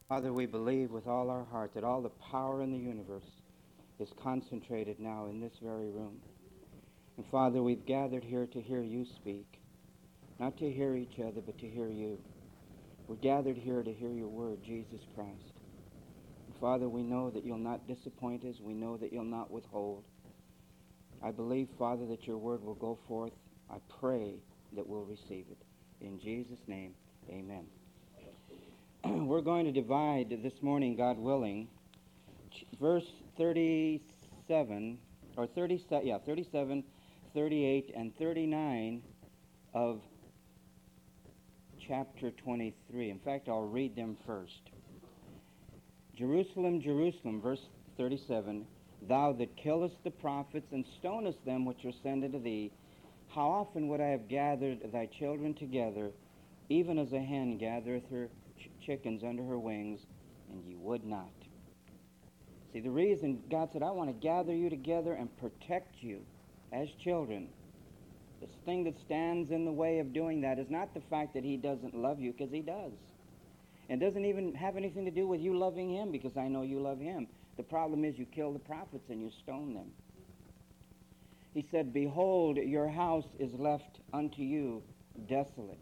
Father, we believe with all our heart that all the power in the universe is concentrated now in this very room. And Father, we've gathered here to hear you speak, not to hear each other, but to hear you. We're gathered here to hear your word, Jesus Christ. And Father, we know that you'll not disappoint us. We know that you'll not withhold. I believe, Father, that your word will go forth. I pray that we'll receive it. In Jesus' name, amen. We're going to divide this morning, God willing, verse 37, 37, 38, and 39 of chapter 23. In fact, I'll read them first. Jerusalem, Jerusalem, verse 37, thou that killest the prophets and stonest them which are sent unto thee, how often would I have gathered thy children together, even as a hen gathereth her chickens under her wings, and ye would not. See, the reason God said, I want to gather you together and protect you as children. This thing that stands in the way of doing that is not the fact that he doesn't love you, because he does. And doesn't even have anything to do with you loving him, because I know you love him. The problem is you kill the prophets and you stone them. He said, behold, your house is left unto you desolate.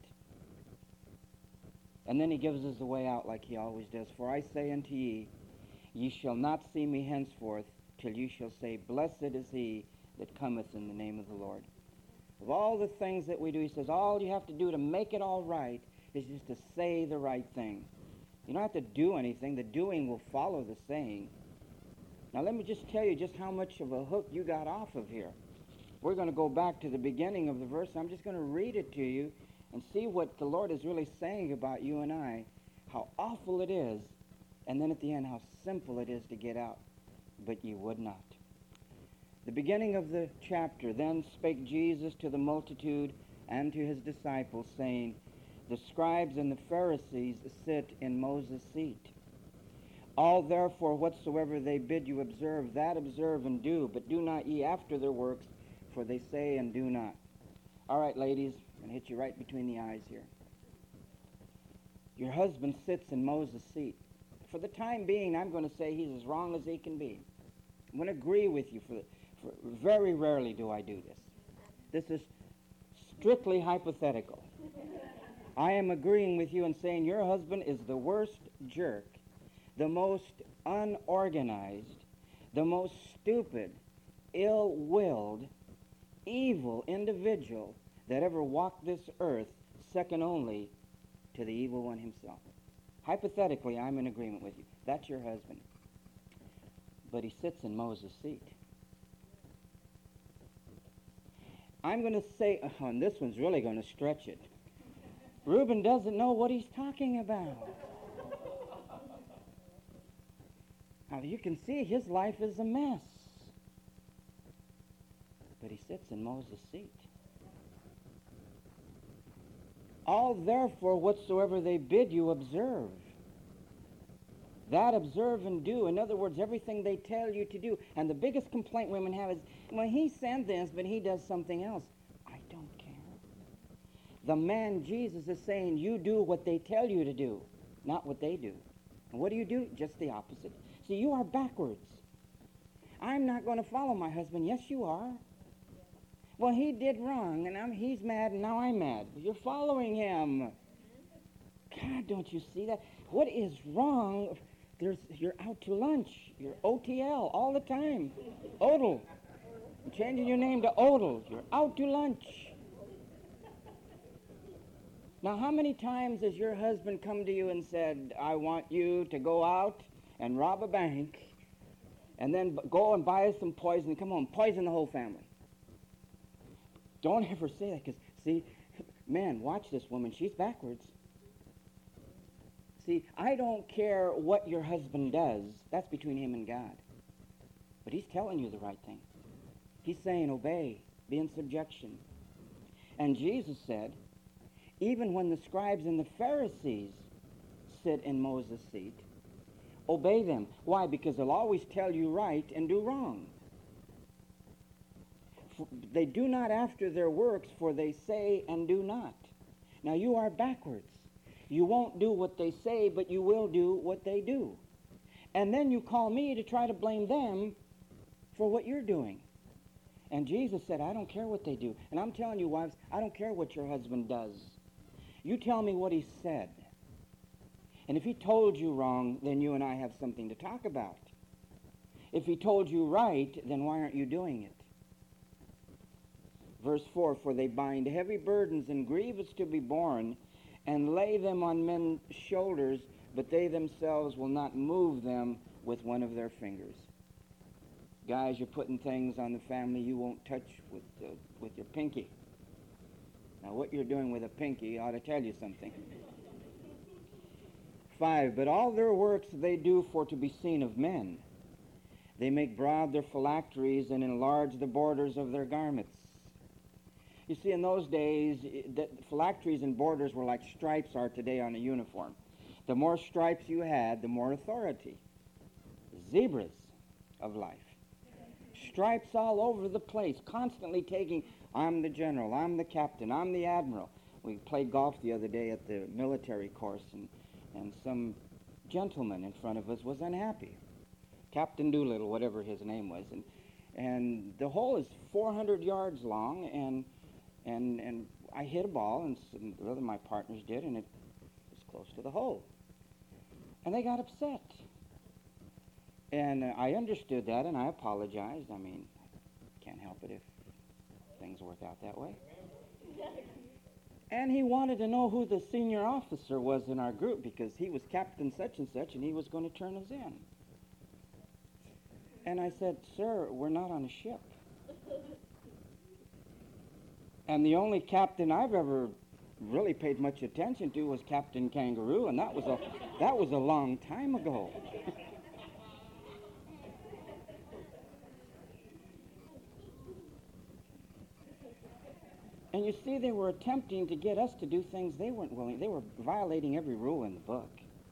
And then he gives us the way out like he always does. For I say unto ye, ye shall not see me henceforth, till ye shall say, blessed is he that cometh in the name of the Lord. Of all the things that we do, he says, all you have to do to make it all right is just to say the right thing. You don't have to do anything. The doing will follow the saying. Now let me just tell you just how much of a hook you got off of here. We're going to go back to the beginning of the verse. I'm just going to read it to you and see what the Lord is really saying about you and I, how awful it is, and then at the end how simple it is to get out. But ye would not. The beginning of the chapter, then spake Jesus to the multitude and to his disciples, saying, the scribes and the Pharisees sit in Moses' seat. All therefore whatsoever they bid you observe, that observe and do, but do not ye after their works, for they say and do not. All right, ladies, I'm going to hit you right between the eyes here. Your husband sits in Moses' seat. For the time being, I'm going to say he's as wrong as he can be. I'm going to agree with you. For very rarely do I do this. This is strictly hypothetical. I am agreeing with you and saying your husband is the worst jerk, the most unorganized, the most stupid, ill-willed, evil individual that ever walked this earth, second only to the evil one himself. Hypothetically, I'm in agreement with you. That's your husband. But he sits in Moses' seat. I'm going to say, and this one's really going to stretch it. Reuben doesn't know what he's talking about. Now, you can see his life is a mess. But he sits in Moses' seat. All therefore whatsoever they bid you observe, that observe and do. In other words, everything they tell you to do. And the biggest complaint women have is, well, he said this, but he does something else. I don't care. The man Jesus is saying, you do what they tell you to do, not what they do. And what do? Just the opposite. See, you are backwards. I'm not going to follow my husband. Yes, you are. Well, he did wrong, and he's mad, and now I'm mad. You're following him. God, don't you see that? What is wrong? You're out to lunch. You're OTL all the time. Odal. I'm changing your name to Odal. You're out to lunch. Now, how many times has your husband come to you and said, I want you to go out and rob a bank, and then go and buy us some poison and come home, poison the whole family? Don't ever say that, because, see, man, watch this woman. She's backwards. See, I don't care what your husband does. That's between him and God. But he's telling you the right thing. He's saying, obey, be in subjection. And Jesus said, even when the scribes and the Pharisees sit in Moses' seat, obey them. Why? Because they'll always tell you right and do wrong. They do not after their works, for they say and do not. Now you are backwards. You won't do what they say, but you will do what they do. And then you call me to try to blame them for what you're doing. And Jesus said, I don't care what they do. And I'm telling you, wives, I don't care what your husband does. You tell me what he said. And if he told you wrong, then you and I have something to talk about. If he told you right, then why aren't you doing it? Verse 4, for they bind heavy burdens and grievous to be borne, and lay them on men's shoulders, but they themselves will not move them with one of their fingers. Guys, you're putting things on the family you won't touch with your pinky. Now, what you're doing with a pinky ought to tell you something. 5, but all their works they do for to be seen of men. They make broad their phylacteries and enlarge the borders of their garments. You see, in those days, the phylacteries and borders were like stripes are today on a uniform. The more stripes you had, the more authority. Zebras of life. Stripes all over the place, constantly taking, I'm the general, I'm the captain, I'm the admiral. We played golf the other day at the military course, and some gentleman in front of us was unhappy. Captain Doolittle, whatever his name was. And the hole is 400 yards long, and I hit a ball, and some other of my partners did, and it was close to the hole. And they got upset. And I understood that, and I apologized. I mean, I can't help it if things work out that way. And he wanted to know who the senior officer was in our group, because he was Captain such and such, and he was going to turn us in. And I said, sir, we're not on a ship. And the only captain I've ever really paid much attention to was Captain Kangaroo, and that was a long time ago. And you see, they were attempting to get us to do things they weren't willing. They were violating every rule in the book.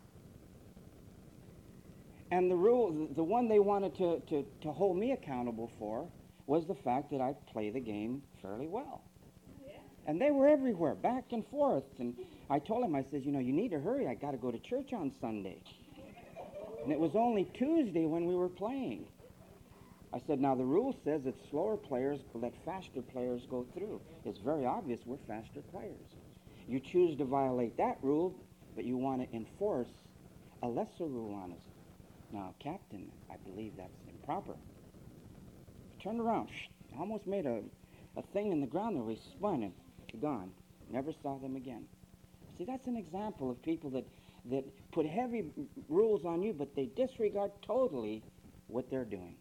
And the rule, the one they wanted to hold me accountable for, was the fact that I play the game fairly well. And they were everywhere, back and forth. And I told him, I said, you need to hurry. I got to go to church on Sunday. And it was only Tuesday when we were playing. I said, now the rule says that slower players let faster players go through. It's very obvious we're faster players. You choose to violate that rule, but you want to enforce a lesser rule on us. Now, Captain, I believe that's improper. He turned around, almost made a thing in the ground there. We spun and gone. Never saw them again. See, that's an example of people that put heavy rules on you, but they disregard totally what they're doing.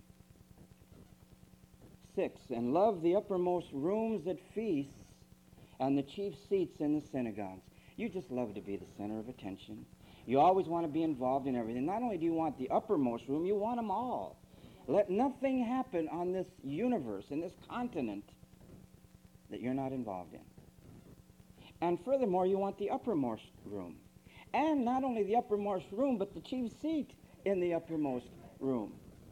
6, and love the uppermost rooms at feasts and the chief seats in the synagogues. You just love to be the center of attention. You always want to be involved in everything. Not only do you want the uppermost room, you want them all. Let nothing happen on this universe, in this continent, that you're not involved in. And furthermore, you want the uppermost room. And not only the uppermost room, but the chief seat in the uppermost room.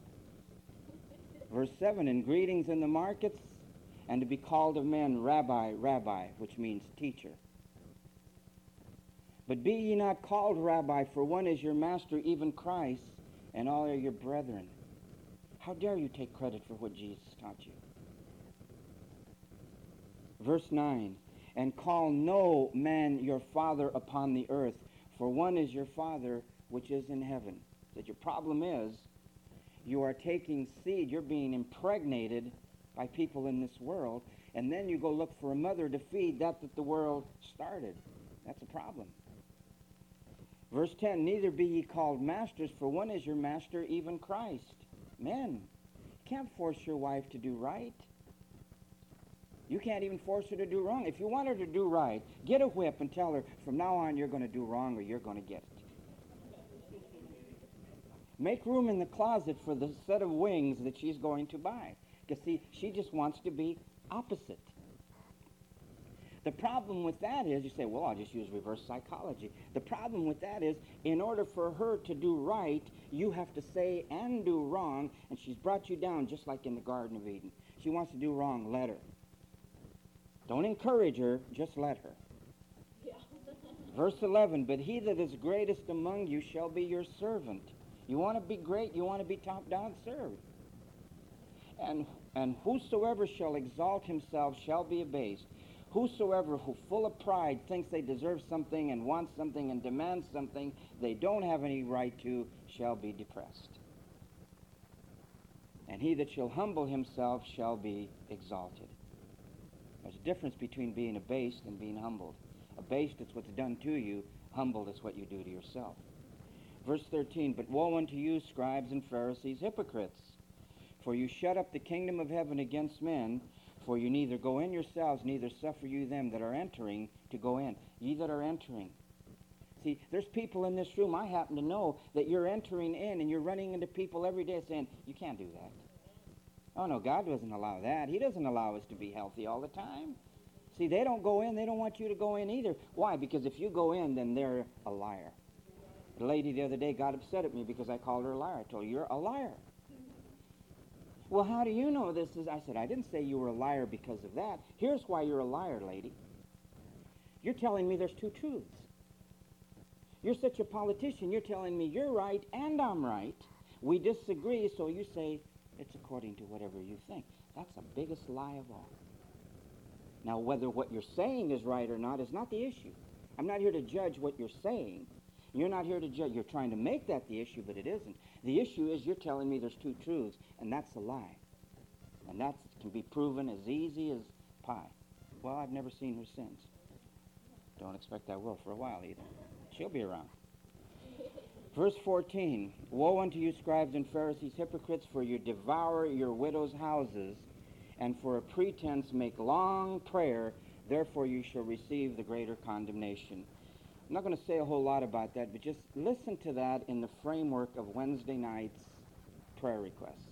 Verse 7, and greetings in the markets, and to be called of men, Rabbi, Rabbi, which means teacher. But be ye not called Rabbi, for one is your master, even Christ, and all are your brethren. How dare you take credit for what Jesus taught you? Verse 9, and call no man your father upon the earth, for one is your Father which is in heaven. That your problem is, you are taking seed, you're being impregnated by people in this world, and then you go look for a mother to feed that the world started. That's a problem. Verse 10, neither be ye called masters, for one is your master, even Christ. Men, you can't force your wife to do right. You can't even force her to do wrong. If you want her to do right, get a whip and tell her, from now on you're going to do wrong or you're going to get it. Make room in the closet for the set of wings that she's going to buy. Because, see, she just wants to be opposite. The problem with that is, you say, well, I'll just use reverse psychology. The problem with that is, in order for her to do right, you have to say and do wrong, and she's brought you down just like in the Garden of Eden. She wants to do wrong, let her. Don't encourage her, just let her. Verse 11, but he that is greatest among you shall be your servant. You want to be great, you want to be top down, serve. And whosoever shall exalt himself shall be abased. Whosoever who full of pride thinks they deserve something and wants something and demands something they don't have any right to shall be depressed. And he that shall humble himself shall be exalted. There's a difference between being abased and being humbled. Abased is what's done to you. Humbled is what you do to yourself. Verse 13, but woe unto you, scribes and Pharisees, hypocrites! For you shut up the kingdom of heaven against men, for you neither go in yourselves, neither suffer you them that are entering to go in. Ye that are entering. See, there's people in this room, I happen to know, that you're entering in and you're running into people every day saying, you can't do that. Oh no, God doesn't allow that. He doesn't allow us to be healthy all the time. See, they don't go in, they don't want you to go in either. Why? Because if you go in, then they're a liar. The lady the other day got upset at me because I called her a liar. I told her, you're a liar. Well, how do you know this is? I said, I didn't say you were a liar because of that. Here's why you're a liar, lady. You're telling me there's two truths. You're such a politician. You're telling me you're right and I'm right. We disagree, so you say it's according to whatever you think. That's the biggest lie of all. Now, whether what you're saying is right or not is not the issue. I'm not here to judge what you're saying. You're not here to judge. You're trying to make that the issue, but it isn't. The issue is you're telling me there's two truths, and that's a lie. And that can be proven as easy as pie. Well, I've never seen her since. Don't expect I will for a while either. She'll be around. Verse 14, woe unto you, scribes and Pharisees, hypocrites, for you devour your widows' houses, and for a pretense make long prayer, therefore you shall receive the greater condemnation. I'm not going to say a whole lot about that, but just listen to that in the framework of Wednesday night's prayer requests.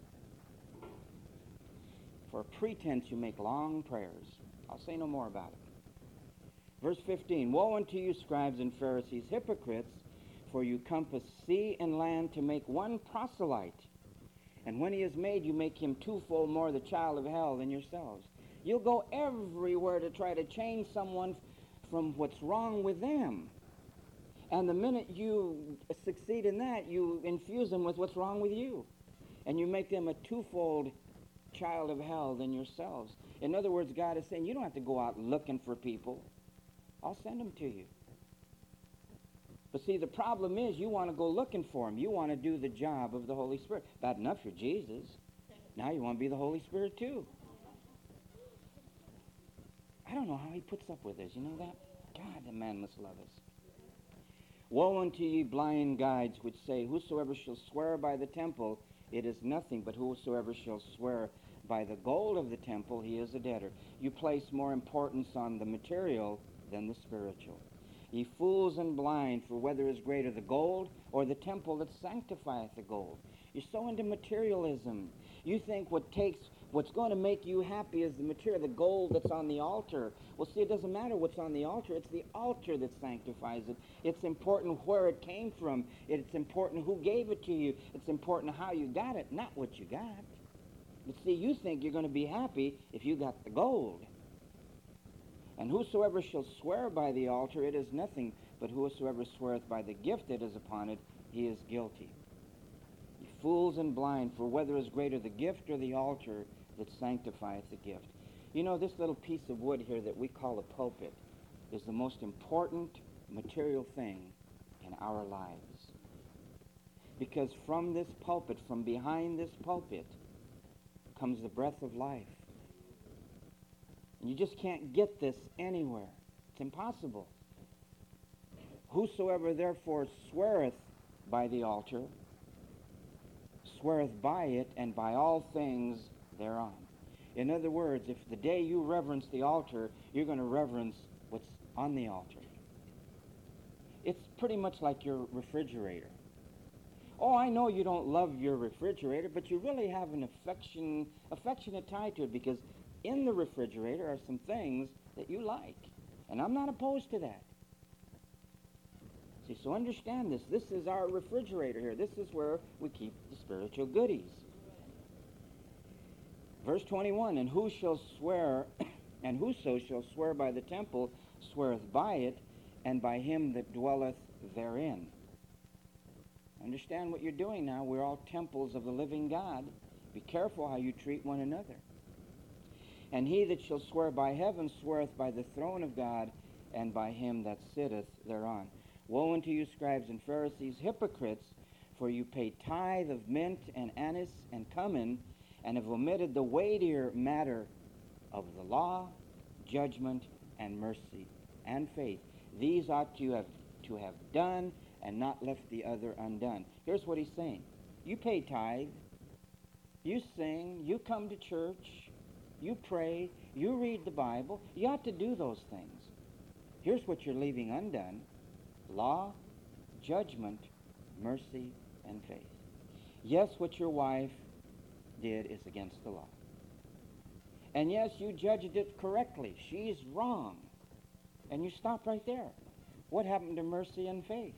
For a pretense you make long prayers. I'll say no more about it. Verse 15, woe unto you, scribes and Pharisees, hypocrites, for you compass sea and land to make one proselyte. And when he is made, you make him twofold more the child of hell than yourselves. You'll go everywhere to try to change someone from what's wrong with them. And the minute you succeed in that, you infuse them with what's wrong with you. And you make them a twofold child of hell than yourselves. In other words, God is saying, you don't have to go out looking for people. I'll send them to you. But see, the problem is you want to go looking for them. You want to do the job of the Holy Spirit. Bad enough you're Jesus. Now you want to be the Holy Spirit too. I don't know how he puts up with us. You know that? God, the man must love us. Woe unto ye, blind guides, which say, whosoever shall swear by the temple, it is nothing, but whosoever shall swear by the gold of the temple, he is a debtor. You place more importance on the material than the spiritual. Ye fools and blind, for whether is greater the gold or the temple that sanctifieth the gold. You're so into materialism. You think what's going to make you happy is the material, the gold that's on the altar. Well, see, it doesn't matter what's on the altar. It's the altar that sanctifies it. It's important where it came from. It's important who gave it to you. It's important how you got it, not what you got. But see, you think you're going to be happy if you got the gold. And whosoever shall swear by the altar, it is nothing, but whosoever sweareth by the gift that is upon it, he is guilty. Ye fools and blind, for whether is greater the gift or the altar that sanctifieth the gift. You know, this little piece of wood here that we call a pulpit is the most important material thing in our lives. Because from this pulpit, from behind this pulpit, comes the breath of life. And you just can't get this anywhere. It's impossible. Whosoever therefore sweareth by the altar, sweareth by it and by all things thereon. In other words, if the day you reverence the altar, you're going to reverence what's on the altar. It's pretty much like your refrigerator. Oh, I know you don't love your refrigerator, but you really have an affectionate tie to it, because in the refrigerator are some things that you like. And I'm not opposed to that. See, so understand this. This is our refrigerator here. This is where we keep the spiritual goodies. Verse 21, and who shall swear, and whoso shall swear by the temple, sweareth by it, and by him that dwelleth therein. Understand what you're doing now. We're all temples of the living God. Be careful how you treat one another. And he that shall swear by heaven sweareth by the throne of God, and by him that sitteth thereon. Woe unto you, scribes and Pharisees, hypocrites, for you pay tithe of mint and anise and cumin, and have omitted the weightier matter of the law, judgment, and mercy, and faith. These ought you to have done, and not left the other undone. Here's what he's saying. You pay tithe, you sing, you come to church, you pray, you read the Bible. You ought to do those things. Here's what you're leaving undone: law, judgment, mercy, and faith. Yes, what your wife did is against the law. And yes, you judged it correctly. She's wrong. And you stop right there. What happened to mercy and faith?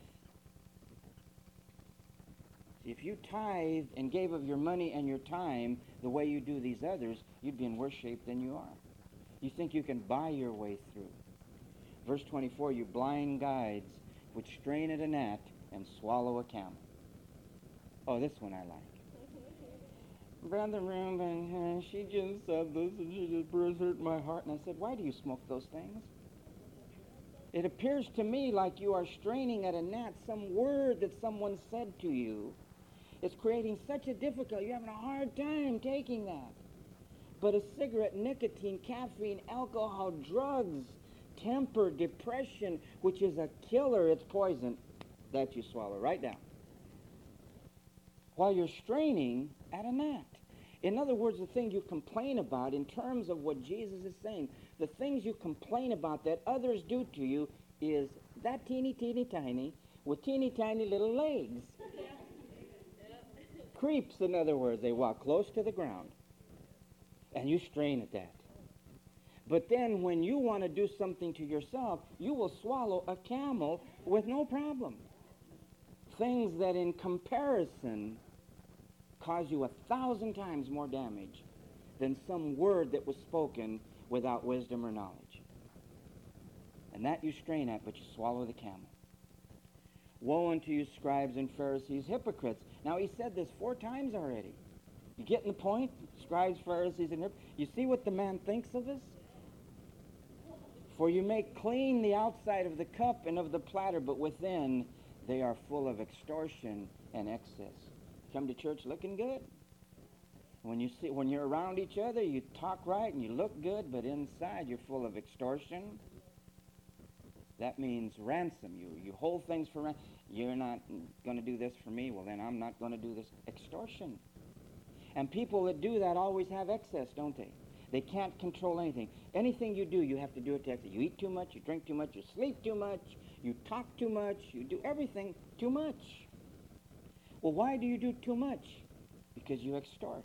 If you tithed and gave of your money and your time the way you do these others, you'd be in worse shape than you are. You think you can buy your way through. Verse 24, you blind guides, which strain at a gnat and swallow a camel. Oh, this one I like. Brother Reuben, she just said this and she just hurt my heart. And I said, why do you smoke those things? It appears to me like you are straining at a gnat. Some word that someone said to you is creating such a difficulty. You're having a hard time taking that. But a cigarette, nicotine, caffeine, alcohol, drugs, temper, depression, which is a killer, it's poison, that you swallow right down. While you're straining at a gnat. In other words, the thing you complain about, in terms of what Jesus is saying, the things you complain about that others do to you is that teeny, teeny, tiny, with teeny, tiny little legs. Creeps, in other words. They walk close to the ground. And you strain at that. But then when you want to do something to yourself, you will swallow a camel with no problem. Things that in comparison cause you 1,000 times more damage than some word that was spoken without wisdom or knowledge. And that you strain at, but you swallow the camel. Woe unto you, scribes and Pharisees, hypocrites. Now, he said this 4 times already. You getting the point? Scribes, Pharisees, and hypocrites. You see what the man thinks of us? For you make clean the outside of the cup and of the platter, but within they are full of extortion and excess. Come to church looking good. When you're around each other, you talk right and you look good, but inside you're full of extortion. That means ransom. You hold things for ransom. You're not going to do this for me, well then I'm not going to do this. Extortion. And people that do that always have excess, don't they? They can't control anything. Anything you do, you have to do it to excess. You eat too much, you drink too much, you sleep too much, you talk too much, you do everything too much. Well, why do you do too much? Because you extort.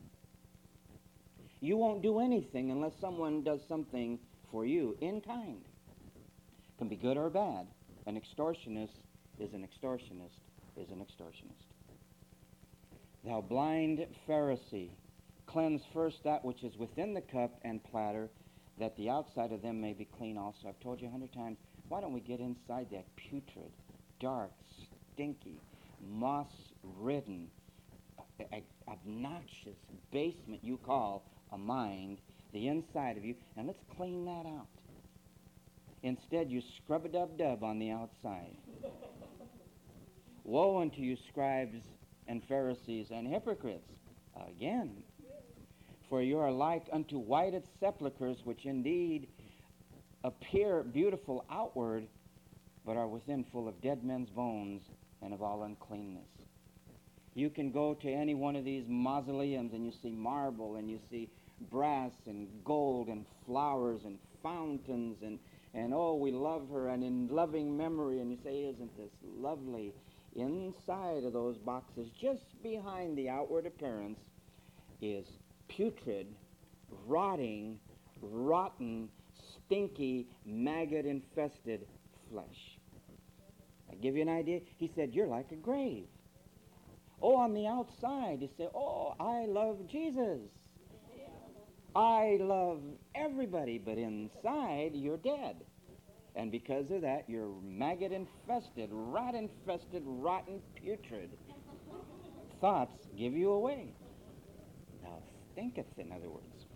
You won't do anything unless someone does something for you in kind. It can be good or bad. An extortionist is an extortionist is an extortionist. Thou blind Pharisee, cleanse first that which is within the cup and platter, that the outside of them may be clean also. I've told you 100 times, why don't we get inside that putrid, dark, stinky, moss-ridden, obnoxious basement you call a mind, the inside of you, and let's clean that out. Instead, you scrub-a-dub-dub on the outside. Woe unto you, scribes and Pharisees and hypocrites, again, for you are like unto whited sepulchres, which indeed appear beautiful outward, but are within full of dead men's bones and of all uncleanness. You can go to any one of these mausoleums and you see marble and you see brass and gold and flowers and fountains and oh, we love her, and in loving memory, and you say, isn't this lovely? Inside of those boxes, just behind the outward appearance, is putrid, rotting, rotten, stinky, maggot-infested flesh. I give you an idea. He said, you're like a grave. Oh, on the outside, you say, oh, I love Jesus. I love everybody, but inside, you're dead. And because of that, you're maggot-infested, rat-infested, rotten, putrid. Thoughts give you away. Thou stinketh, in other words.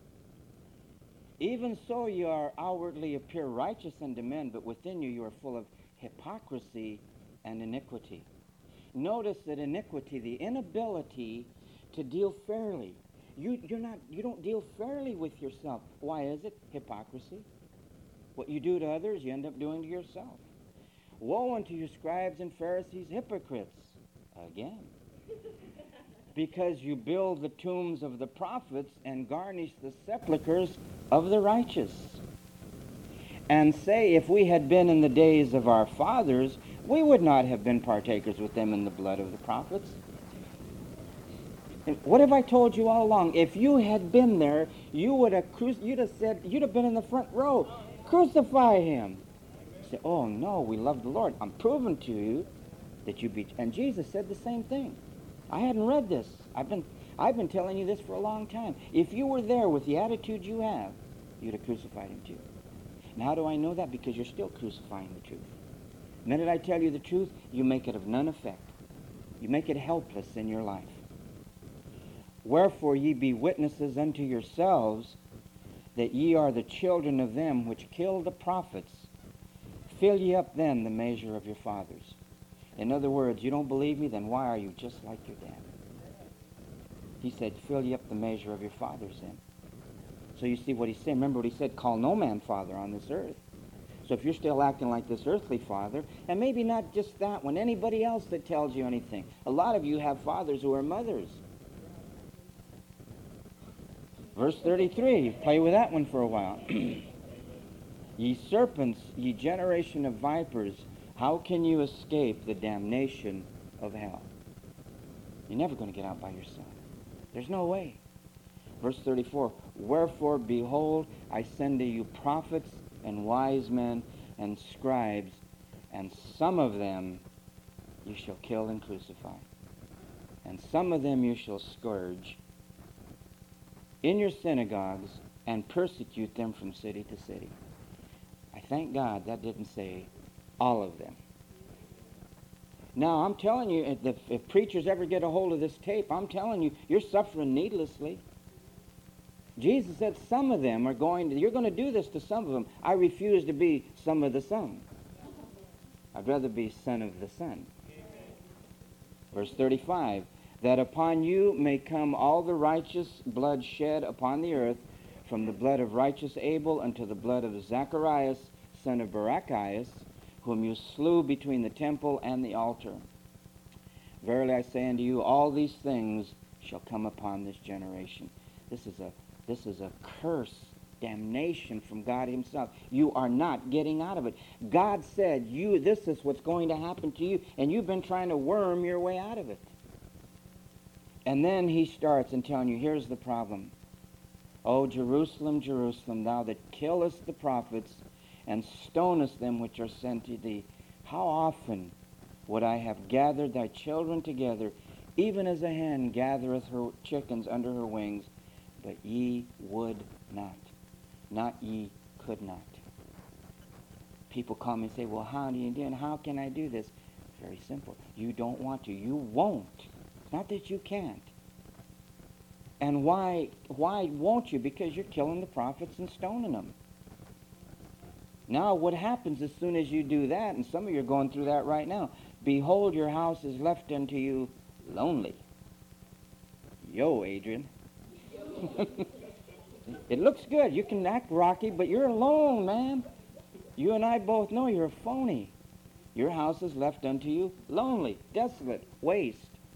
Even so you are outwardly appear righteous unto men, but within you are full of hypocrisy and iniquity. Notice that iniquity, the inability to deal fairly. You don't deal fairly with yourself. Why is it? Hypocrisy. What you do to others, you end up doing to yourself. Woe unto you, scribes and Pharisees, hypocrites. Again. Because you build the tombs of the prophets and garnish the sepulchres of the righteous. And say, if we had been in the days of our fathers, we would not have been partakers with them in the blood of the prophets. And what have I told you all along? If you had been there, you'd have been in the front row. Crucify him. You say, oh no, we love the Lord. I'm proving to you that you be. And Jesus said the same thing. I hadn't read this. I've been telling you this for a long time. If you were there with the attitude you have, you'd have crucified him too. And how do I know that? Because you're still crucifying the truth. The minute I tell you the truth, you make it of none effect. You make it helpless in your life. Wherefore ye be witnesses unto yourselves that ye are the children of them which killed the prophets. Fill ye up then the measure of your fathers. In other words, you don't believe me, then why are you just like your dad? He said, fill ye up the measure of your fathers then. So you see what he said. Remember what he said, call no man father on this earth. So if you're still acting like this earthly father, and maybe not just that one, anybody else that tells you anything. A lot of you have fathers who are mothers. Verse 33, play with that one for a while. Ye serpents, ye generation of vipers, how can you escape the damnation of hell? You're never going to get out by yourself. There's no way. Verse 34, wherefore, behold, I send to you prophets and wise men and scribes, and some of them you shall kill and crucify, and some of them you shall scourge in your synagogues and persecute them from city to city. I thank God that didn't say all of them. Now, I'm telling you, if preachers ever get a hold of this tape, I'm telling you, you're suffering needlessly. Jesus said some of them you're going to do this to some of them. I refuse to be some of the some. I'd rather be son of the son. Verse 35, that upon you may come all the righteous blood shed upon the earth, from the blood of righteous Abel unto the blood of Zacharias, son of Barachias, whom you slew between the temple and the altar. Verily I say unto you, all these things shall come upon this generation. This is a curse, damnation from God himself. You are not getting out of it. God said, this is what's going to happen to you, and you've been trying to worm your way out of it. And then he starts and telling you, here's the problem. O Jerusalem, Jerusalem, thou that killest the prophets and stonest them which are sent to thee, how often would I have gathered thy children together, even as a hen gathereth her chickens under her wings, but ye would not. Not ye could not. People call me and say, well, how do you do it? How can I do this? Very simple. You don't want to. You won't. It's not that you can't. And why won't you? Because you're killing the prophets and stoning them. Now, what happens as soon as you do that, and some of you are going through that right now, behold, your house is left unto you lonely. Yo, Adrian. It looks good. You can act rocky, but you're alone, man. You and I both know you're a phony. Your house is left unto you lonely, desolate, waste.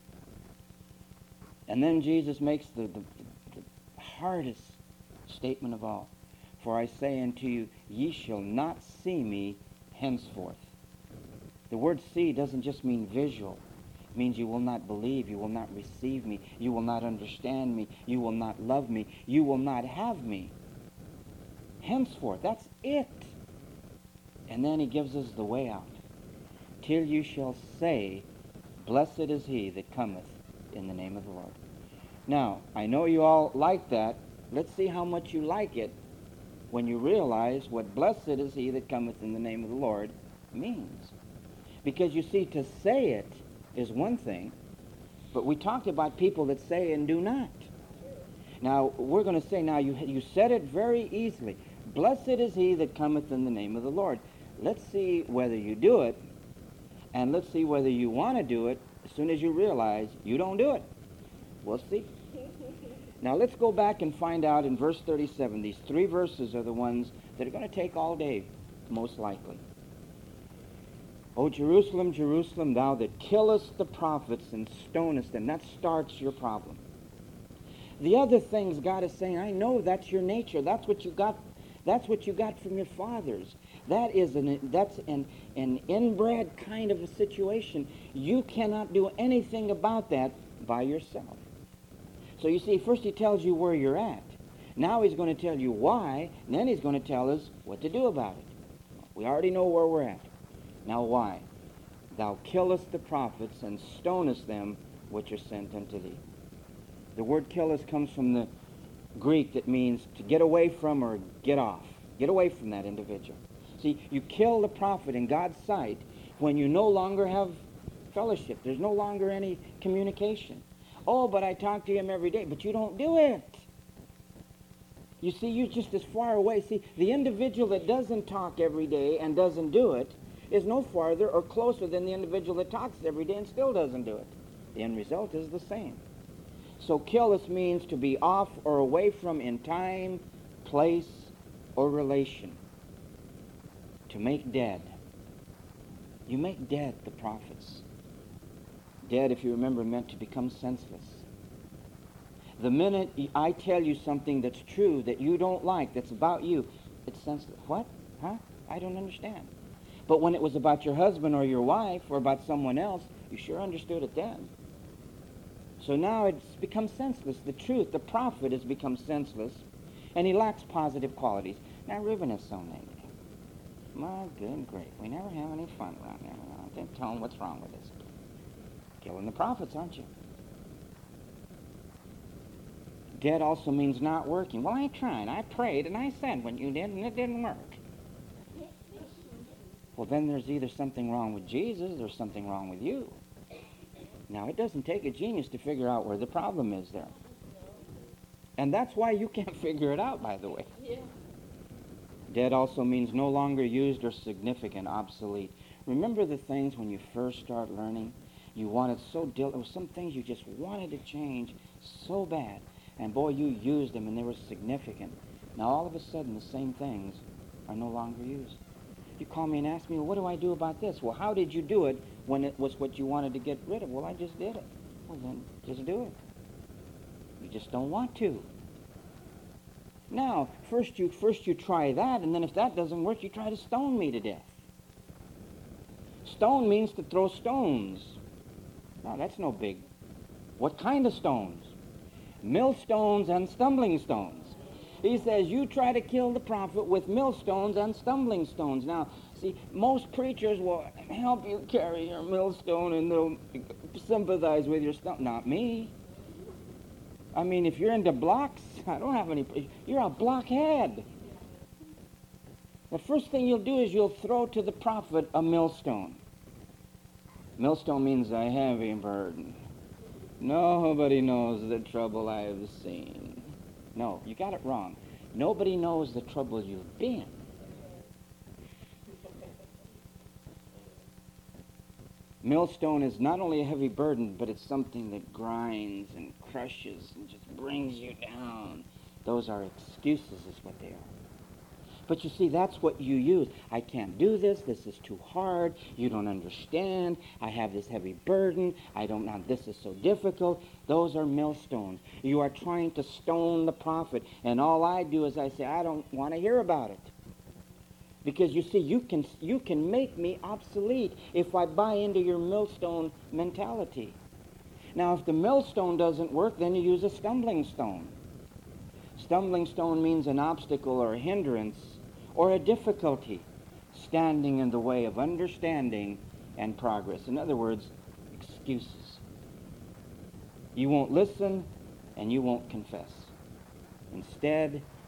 And then Jesus makes the hardest statement of all. For I say unto you, ye shall not see me henceforth. The word see doesn't just mean visual. It means you will not believe, you will not receive me, you will not understand me, you will not love me, you will not have me. Henceforth, that's it. And then he gives us the way out. Till you shall say, blessed is he that cometh in the name of the Lord. Now, I know you all like that. Let's see how much you like it. when you realize what blessed is he that cometh in the name of the Lord means. Because you see, to say it is one thing, but we talked about people that say and do not. Now, we're going to say, now, you said it very easily. Blessed is he that cometh in the name of the Lord. Let's see whether you do it, and let's see whether you want to do it as soon as you realize you don't do it. We'll see. Now, let's go back and find out in verse 37. These three verses are the ones that are going to take all day, most likely. O Jerusalem, Jerusalem, thou that killest the prophets and stonest them. That starts your problem. The other things God is saying, I know that's your nature. That's what you got. That's what you got from your fathers. That's an inbred kind of a situation. You cannot do anything about that by yourself. So you see, first he tells you where you're at. Now he's going to tell you why, and then he's going to tell us what to do about it. We already know where we're at. Now why? Thou killest the prophets and stonest them which are sent unto thee. The word killest comes from the Greek that means to get away from or get off. Get away from that individual. See, you kill the prophet in God's sight when you no longer have fellowship. There's no longer any communication. Oh, but I talk to him every day. But you don't do it. You see, you're just as far away. See, the individual that doesn't talk every day and doesn't do it is no farther or closer than the individual that talks every day and still doesn't do it. The end result is the same. So killest means to be off or away from in time, place, or relation. To make dead. You make dead the prophets. Dead, if you remember, meant to become senseless. The minute I tell you something that's true, that you don't like, that's about you, it's senseless. What? Huh? I don't understand. But when it was about your husband or your wife or about someone else, you sure understood it then. So now it's become senseless. The truth, the prophet has become senseless, and he lacks positive qualities. Now, Reuben is so negative. My good grief, we never have any fun around here. Don't tell him what's wrong with this. Killing the prophets, aren't you? Dead also means not working. Well, I tried. I prayed, and I said what you did, and it didn't work. Well, then there's either something wrong with Jesus or something wrong with you. Now, it doesn't take a genius to figure out where the problem is there. And that's why you can't figure it out, by the way. Yeah. Dead also means no longer used or significant, obsolete. Remember the things when you first start learning? You wanted there were some things you just wanted to change so bad. And boy, you used them and they were significant. Now, all of a sudden, the same things are no longer used. You call me and ask me, well, what do I do about this? Well, how did you do it when it was what you wanted to get rid of? Well, I just did it. Well, then, just do it. You just don't want to. Now, first you try that, and then if that doesn't work, you try to stone me to death. Stone means to throw stones. Now, that's no big. What kind of stones? Millstones and stumbling stones. He says, you try to kill the prophet with millstones and stumbling stones. Now, see, most preachers will help you carry your millstone and they'll sympathize with your stone. Not me. I mean, if you're into blocks, I don't have any. You're a blockhead. The first thing you'll do is you'll throw to the prophet a millstone. Millstone means a heavy burden. Nobody knows the trouble I've seen. No, you got it wrong. Nobody knows the trouble you've been. Millstone is not only a heavy burden, but it's something that grinds and crushes and just brings you down. Those are excuses is what they are. But you see, that's what you use. I can't do this. This is too hard. You don't understand. I have this heavy burden. I don't know. This is so difficult. Those are millstones. You are trying to stone the prophet. And all I do is I say, I don't want to hear about it. Because you see, you can make me obsolete if I buy into your millstone mentality. Now, if the millstone doesn't work, then you use a stumbling stone. Stumbling stone means an obstacle or a hindrance or a difficulty standing in the way of understanding and progress. In other words, excuses. You won't listen and you won't confess. Instead,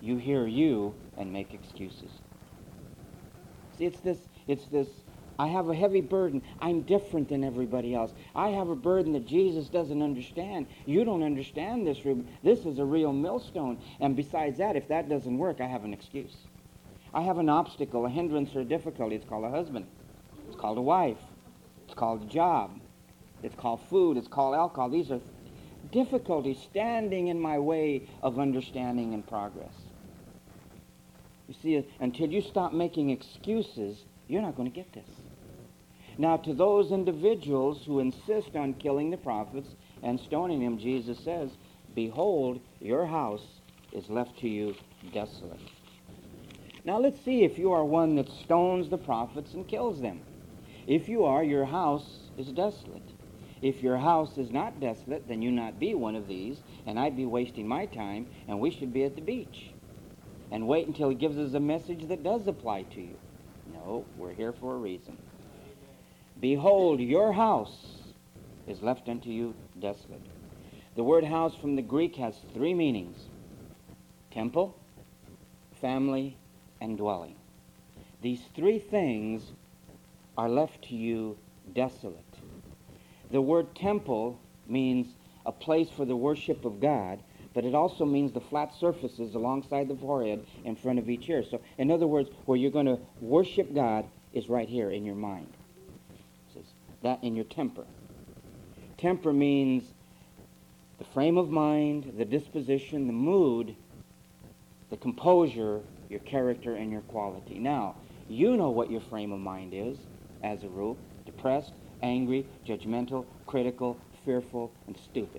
you hear you and make excuses. See, it's this, I have a heavy burden. I'm different than everybody else. I have a burden that Jesus doesn't understand. You don't understand this, Reuben. This is a real millstone. And besides that, if that doesn't work, I have an excuse. I have an obstacle, a hindrance, or a difficulty. It's called a husband. It's called a wife. It's called a job. It's called food. It's called alcohol. These are difficulties standing in my way of understanding and progress. You see, until you stop making excuses, you're not going to get this. Now, to those individuals who insist on killing the prophets and stoning them, Jesus says, behold, your house is left to you desolate. Now, let's see if you are one that stones the prophets and kills them. If you are, your house is desolate. If your house is not desolate, then you not be one of these, and I'd be wasting my time, and we should be at the beach. And wait until he gives us a message that does apply to you. No, we're here for a reason. Behold, your house is left unto you desolate. The word house from the Greek has three meanings: temple, family, and dwelling. These three things are left to you desolate. The word temple means a place for the worship of God, but it also means the flat surfaces alongside the forehead in front of each ear. So, in other words, where you're going to worship God is right here in your mind. It says that in your temper. Temper means the frame of mind, the disposition, the mood, the composure, your character, and your quality. Now, you know what your frame of mind is, as a rule: depressed, angry, judgmental, critical, fearful, and stupid.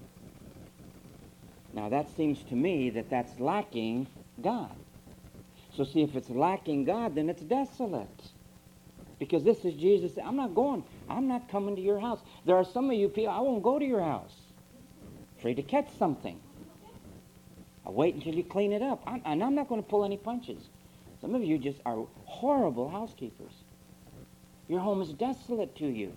Now, that seems to me that that's lacking God. So see, if it's lacking God, then it's desolate. Because this is Jesus. I'm not coming to your house. There are some of you people, I won't go to your house. Afraid to catch something. I'll wait until you clean it up. And I'm not going to pull any punches. Some of you just are horrible housekeepers. Your home is desolate to you.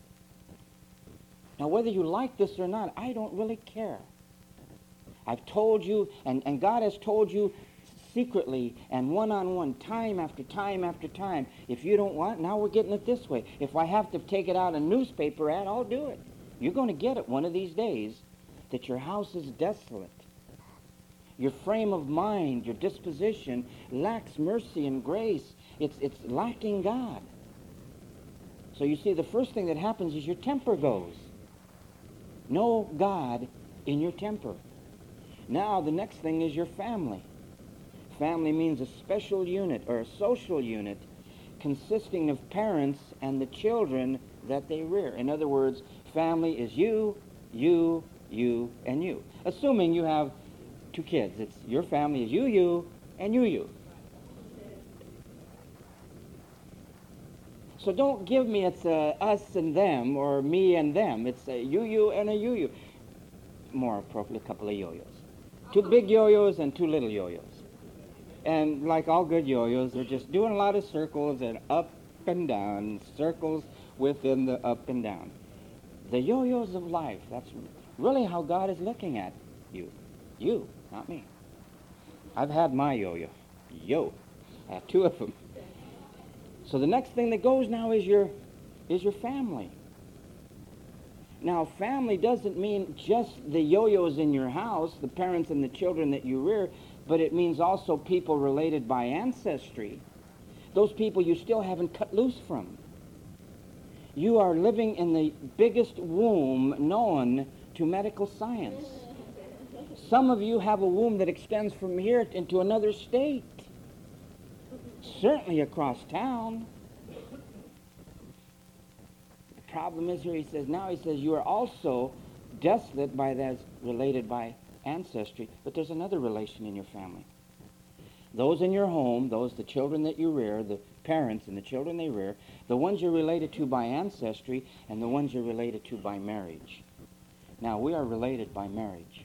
Now, whether you like this or not, I don't really care. I've told you, and God has told you secretly and one-on-one, time after time after time. If you don't want, now we're getting it this way. If I have to take it out a newspaper ad, I'll do it. You're going to get it one of these days that your house is desolate. Your frame of mind, your disposition lacks mercy and grace. It's lacking God. So you see, the first thing that happens is your temper goes. No God in your temper. Now, the next thing is your family. Family means a special unit or a social unit consisting of parents and the children that they rear. In other words, family is you, you, you, and you. Assuming you have two kids. It's your family is you, and you. So don't give me it's us and them or me and them. It's a you, and a you. More appropriately, a couple of yo-yos. Two big yo-yos and two little yo-yos. And like all good yo-yos, they're just doing a lot of circles and up and down, circles within the up and down. The yo-yos of life, that's really how God is looking at you. You, not me. I've had my yo-yo. I have two of them. So the next thing that goes now is your family. Now, family doesn't mean just the yo-yos in your house, the parents and the children that you rear, but it means also people related by ancestry. Those people you still haven't cut loose from. You are living in the biggest womb known to medical science. Some of you have a womb that extends from here into another state. Certainly across town. The problem is here, he says, you are also desolate by that related by ancestry, but there's another relation in your family. Those in your home, the children that you rear, the parents and the children they rear, the ones you're related to by ancestry and the ones you're related to by marriage. Now, we are related by marriage.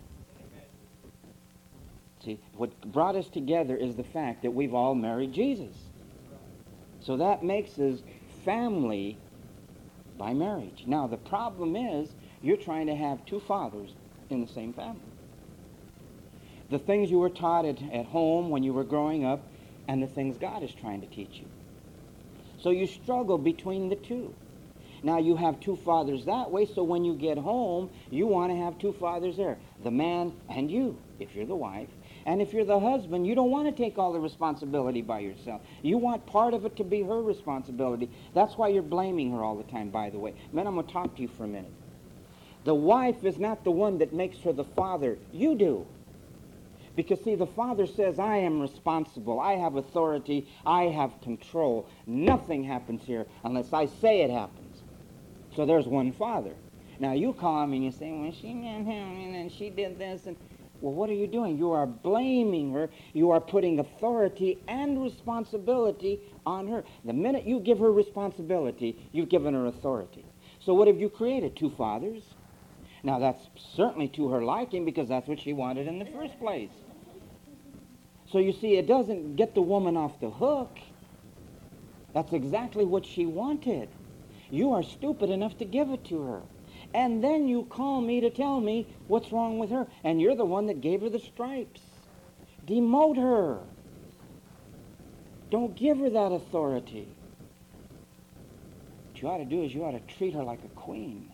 See, what brought us together is the fact that we've all married Jesus. So that makes us family by marriage. Now, the problem is you're trying to have two fathers in the same family. the things you were taught at home when you were growing up and the things God is trying to teach you. So you struggle between the two. Now you have two fathers that way, so when you get home, you want to have two fathers there, the man and you, if you're the wife. And if you're the husband, you don't want to take all the responsibility by yourself. You want part of it to be her responsibility. That's why you're blaming her all the time, by the way. Men, I'm going to talk to you for a minute. The wife is not the one that makes her the father. You do. Because, see, the father says, I am responsible. I have authority. I have control. Nothing happens here unless I say it happens. So there's one father. Now, you call him and you say, well, she didn't have me, and she did this. And well, what are you doing? You are blaming her. You are putting authority and responsibility on her. The minute you give her responsibility, you've given her authority. So what have you created? Two fathers? Now, that's certainly to her liking because that's what she wanted in the first place. So you see, it doesn't get the woman off the hook. That's exactly what she wanted. You are stupid enough to give it to her. And then you call me to tell me what's wrong with her. And you're the one that gave her the stripes. Demote her. Don't give her that authority. What you ought to do is you ought to treat her like a queen.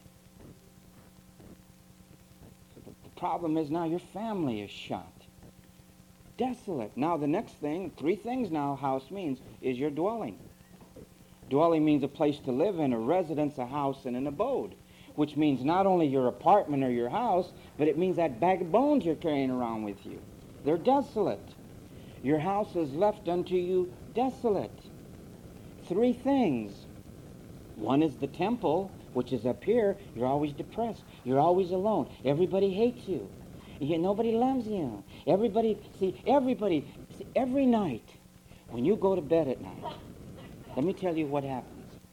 So the problem is now your family is shot. Desolate. Now the next thing, three things now house means, is your dwelling. Dwelling means a place to live in, a residence, a house, and an abode. Which means not only your apartment or your house, but it means that bag of bones you're carrying around with you. They're desolate. Your house is left unto you desolate. Three things. One is the temple, which is up here. You're always depressed. You're always alone. Everybody hates you. Nobody loves you. Everybody, every night, when you go to bed at night, let me tell you what happens.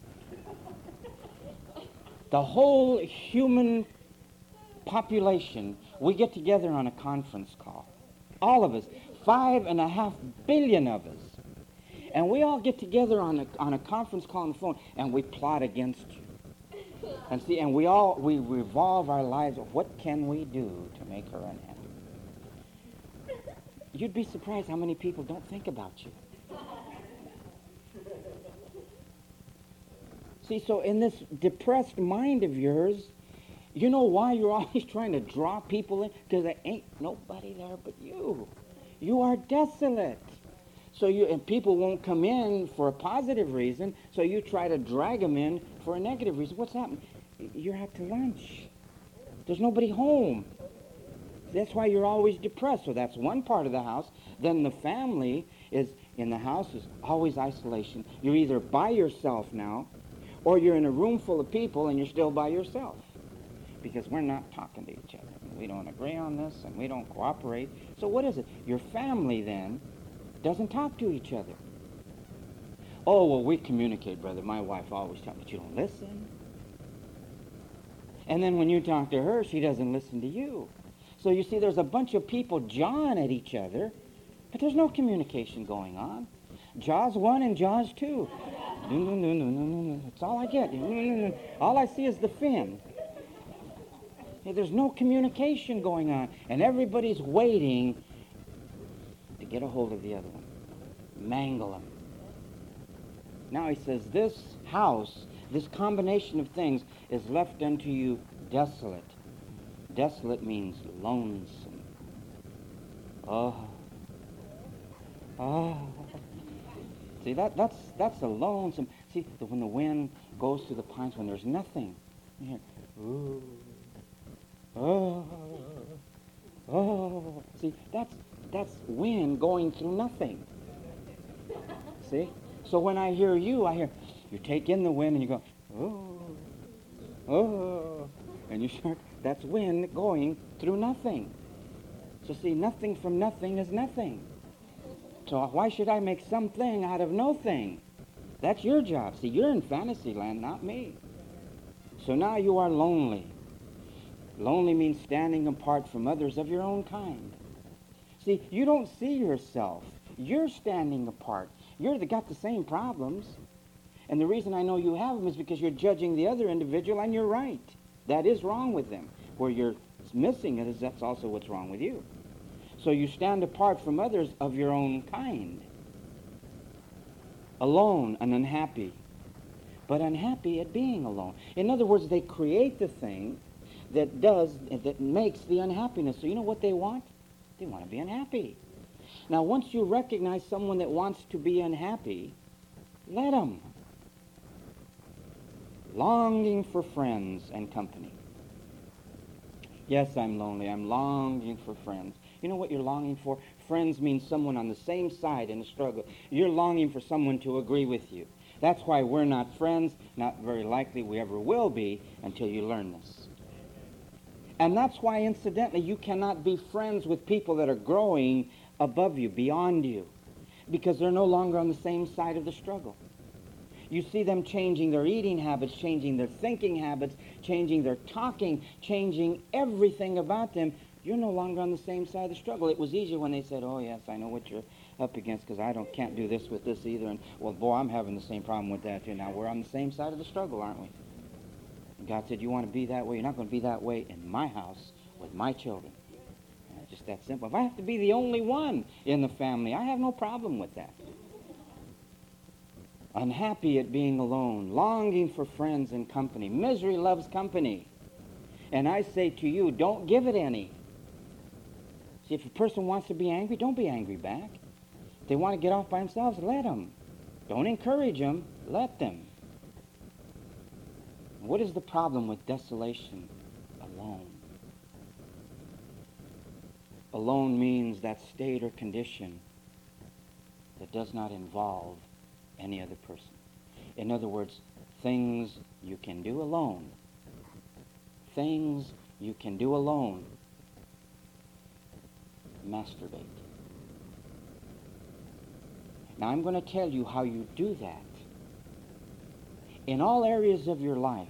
The whole human population, we get together on a conference call. All of us, 5.5 billion of us. And we all get together on a conference call on the phone, and we plot against you. And see, and we revolve our lives of what can we do to make her unhappy. You'd be surprised how many people don't think about you. See, so in this depressed mind of yours, you know why you're always trying to draw people in? Because there ain't nobody there but you. You are desolate. So and people won't come in for a positive reason, so you try to drag them in for a negative reason. What's happening? You're out to lunch. There's nobody home. That's why you're always depressed. So that's one part of the house. Then the family is, in the house is always isolation. You're either by yourself now, or you're in a room full of people and you're still by yourself. Because we're not talking to each other. We don't agree on this and we don't cooperate. So what is it? Your family then doesn't talk to each other. Oh, well, we communicate, brother. My wife always talks, but you don't listen. And then when you talk to her, she doesn't listen to you. So you see, there's a bunch of people jawing at each other, but there's no communication going on. Jaws 1 and Jaws 2. No. That's all I get. All I see is the fin. There's no communication going on. And everybody's waiting to get a hold of the other one. Mangle them. Now he says, this house, this combination of things is left unto you desolate. Desolate means lonesome. Oh. See, that's a lonesome. See, when the wind goes through the pines, when there's nothing, you hear, ooh, oh. See, that's wind going through nothing. See? So when I hear you take in the wind and you go, oh, and you start, that's wind going through nothing. So see, nothing from nothing is nothing. So why should I make something out of no thing? That's your job. See, you're in fantasy land, not me. So now you are lonely. Lonely means standing apart from others of your own kind. See, you don't see yourself. You're standing apart. You've got the same problems. And the reason I know you have them is because you're judging the other individual, and you're right. That is wrong with them. Where you're missing it is that's also what's wrong with you. So you stand apart from others of your own kind. Alone and unhappy, but unhappy at being alone. In other words, they create the thing that makes the unhappiness. So you know what they want? They want to be unhappy. Now, once you recognize someone that wants to be unhappy, let them. Longing for friends and company. Yes, I'm lonely. I'm longing for friends. You know what you're longing for? Friends means someone on the same side in a struggle. You're longing for someone to agree with you. That's why we're not friends. Not very likely we ever will be until you learn this. And that's why, incidentally, you cannot be friends with people that are growing above you, beyond you, because they're no longer on the same side of the struggle. You see them changing their eating habits, changing their thinking habits, changing their talking, changing everything about them. You're no longer on the same side of the struggle. It was easier when they said, oh, yes, I know what you're up against because can't do this with this either. And, well, boy, I'm having the same problem with that too. Now, we're on the same side of the struggle, aren't we? And God said, you want to be that way? You're not going to be that way in my house with my children. And it's just that simple. If I have to be the only one in the family, I have no problem with that. Unhappy at being alone, longing for friends and company. Misery loves company. And I say to you, don't give it any. See, if a person wants to be angry, don't be angry back. If they want to get off by themselves, let them. Don't encourage them, let them. What is the problem with desolation? Alone. Alone means that state or condition that does not involve any other person. In other words, things you can do alone. Things you can do alone. Masturbate. Now I'm going to tell you how you do that. In all areas of your life,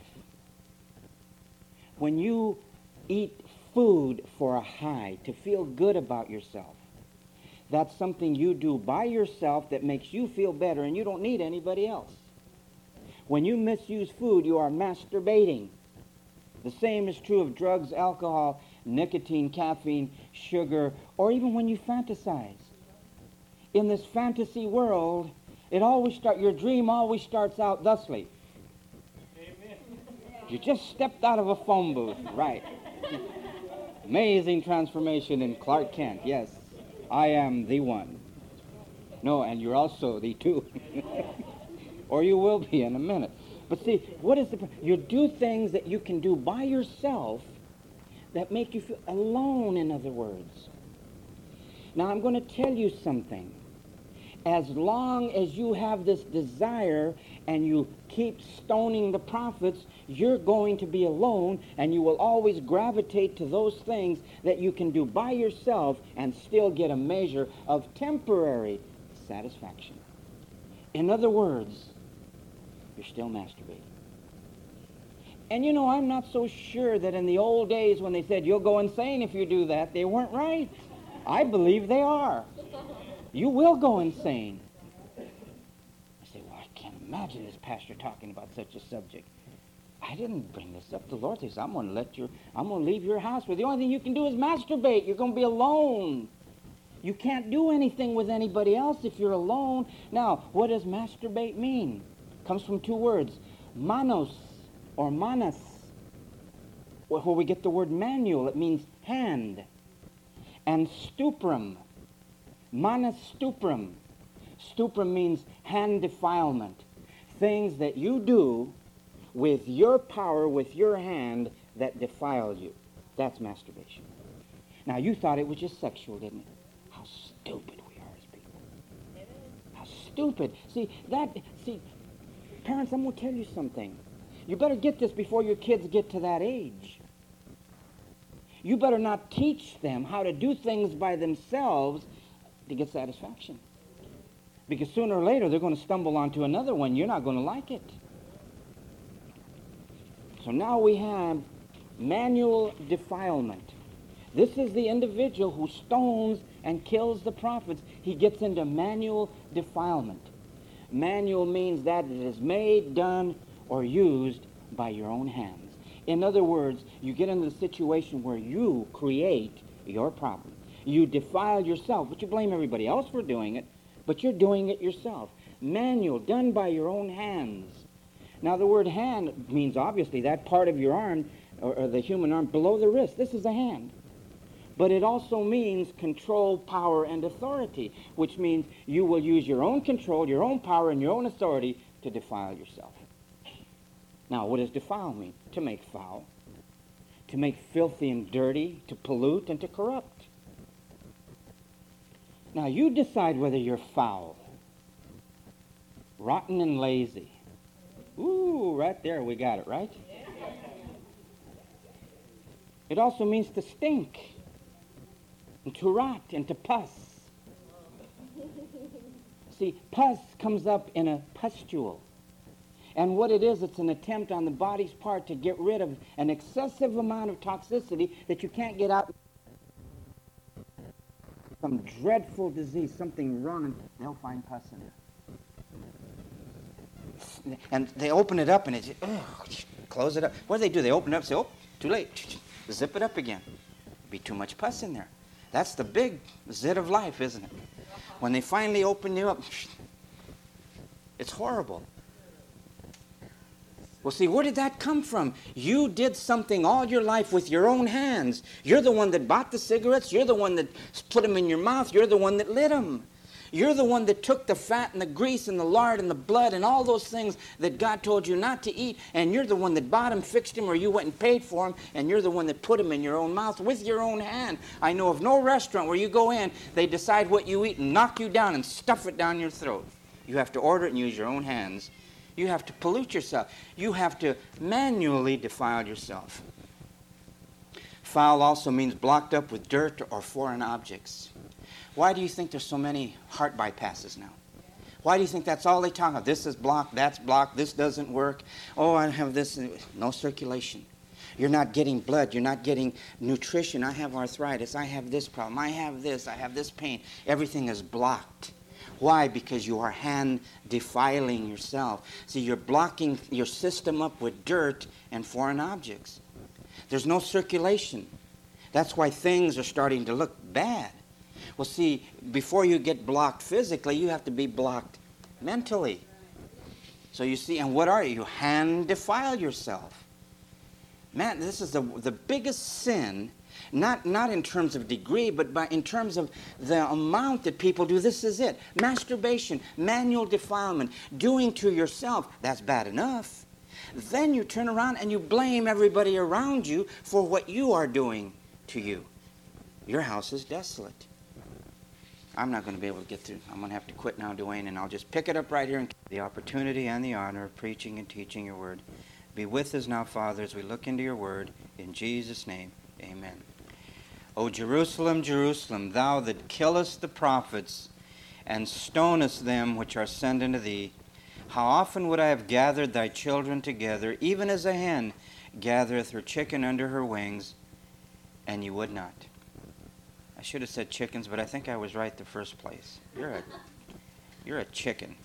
when you eat food for a high, to feel good about yourself, that's something you do by yourself that makes you feel better, and you don't need anybody else. When you misuse food, you are masturbating. The same is true of drugs, alcohol, nicotine, caffeine, sugar, or even when you fantasize. In this fantasy world, your dream always starts out thusly. Amen. You just stepped out of a phone booth, right? Amazing transformation in Clark Kent, yes. I am the one. No, and you're also the two. Or you will be in a minute. But see, you do things that you can do by yourself that make you feel alone, in other words. Now, I'm going to tell you something. As long as you have this desire and you keep stoning the prophets, you're going to be alone, and you will always gravitate to those things that you can do by yourself and still get a measure of temporary satisfaction. In other words, you're still masturbating. And you know, I'm not so sure that in the old days when they said you'll go insane if you do that, they weren't right. I believe they are. You will go insane. I say, well, I can't imagine this pastor talking about such a subject. I didn't bring this up. The Lord says, I'm going to leave your house where the only thing you can do is masturbate. You're going to be alone. You can't do anything with anybody else if you're alone. Now, what does masturbate mean? It comes from two words, manos or manas, where we get the word manual. It means hand. And stuprum, manas stuprum. Stuprum means hand defilement. Things that you do with your power, with your hand, that defile you. That's masturbation. Now, you thought it was just sexual, didn't it? How stupid we are as people. How stupid. See, parents, I'm going to tell you something. You better get this before your kids get to that age. You better not teach them how to do things by themselves to get satisfaction. Because sooner or later, they're going to stumble onto another one. You're not going to like it. So now we have manual defilement. This is the individual who stones and kills the prophets. He gets into manual defilement. Manual means that it is made, done, or used by your own hands. In other words, you get into the situation where you create your problem. You defile yourself, but you blame everybody else for doing it, but you're doing it yourself. Manual, done by your own hands. Now, the word hand means obviously that part of your arm, or the human arm, below the wrist. This is a hand. But it also means control, power, and authority, which means you will use your own control, your own power, and your own authority to defile yourself. Now, what does defile mean? To make foul, to make filthy and dirty, to pollute, and to corrupt. Now, you decide whether you're foul, rotten, and lazy. Ooh, right there, we got it, right? It also means to stink, and to rot, and to pus. See, pus comes up in a pustule. And what it is, it's an attempt on the body's part to get rid of an excessive amount of toxicity that you can't get out. Some dreadful disease, something wrong, and they'll find pus in there. And they open it up and it's, close it up. What do? They open it up and say, oh, too late. Zip it up again. Be too much pus in there. That's the big zit of life, isn't it? When they finally open you up, it's horrible. Well, see, where did that come from? You did something all your life with your own hands. You're the one that bought the cigarettes. You're the one that put them in your mouth. You're the one that lit them. You're the one that took the fat and the grease and the lard and the blood and all those things that God told you not to eat, and you're the one that bought them, fixed them, or you went and paid for them, and you're the one that put them in your own mouth with your own hand. I know of no restaurant where you go in, they decide what you eat and knock you down and stuff it down your throat. You have to order it and use your own hands. You have to pollute yourself. You have to manually defile yourself. Foul also means blocked up with dirt or foreign objects. Why do you think there's so many heart bypasses now? Why do you think that's all they talk about? This is blocked, that's blocked, this doesn't work. Oh, I have this. No circulation. You're not getting blood. You're not getting nutrition. I have arthritis. I have this problem. I have this pain. Everything is blocked. Why? Because you are hand defiling yourself. See, you're blocking your system up with dirt and foreign objects. There's no circulation. That's why things are starting to look bad. Well, see, before you get blocked physically, you have to be blocked mentally. So you see, and what are you? You hand defile yourself. Man, this is the biggest sin. Not in terms of degree, but in terms of the amount that people do. This is it. Masturbation, manual defilement, doing to yourself. That's bad enough. Then you turn around and you blame everybody around you for what you are doing to you. Your house is desolate. I'm not going to be able to get through. I'm going to have to quit now, Dwayne, and I'll just pick it up right here. The opportunity and the honor of preaching and teaching your word. Be with us now, Father, as we look into your word. In Jesus' name, amen. O Jerusalem, Jerusalem, thou that killest the prophets and stonest them which are sent unto thee, how often would I have gathered thy children together, even as a hen gathereth her chicken under her wings, and you would not. I should have said chickens, but I think I was right the first place. You're a chicken.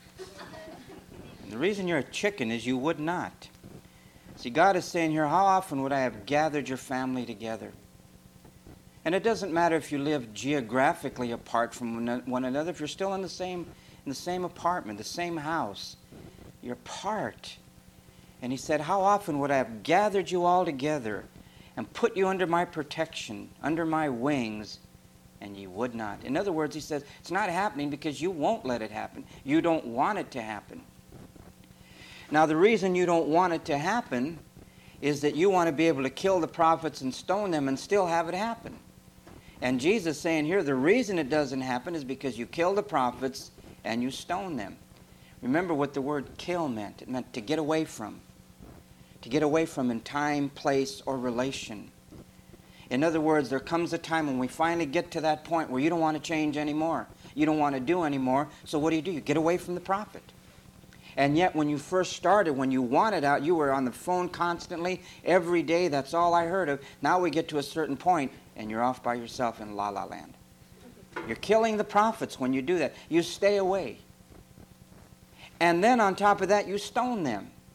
And the reason you're a chicken is you would not. See, God is saying here, how often would I have gathered your family together? And it doesn't matter if you live geographically apart from one another. If you're still in the same apartment, the same house, you're apart. And he said, how often would I have gathered you all together and put you under my protection, under my wings, and you would not. In other words, he says, it's not happening because you won't let it happen. You don't want it to happen. Now, the reason you don't want it to happen is that you want to be able to kill the prophets and stone them and still have it happen. And Jesus is saying here, the reason it doesn't happen is because you kill the prophets and you stone them. Remember what the word kill meant. It meant to get away from. To get away from in time, place, or relation. In other words, there comes a time when we finally get to that point where you don't want to change anymore. You don't want to do anymore. So what do? You get away from the prophet. And yet when you first started, when you wanted out, you were on the phone constantly, every day. That's all I heard of. Now we get to a certain point, and you're off by yourself in la-la land. You're killing the prophets when you do that. You stay away. And then on top of that, you stone them.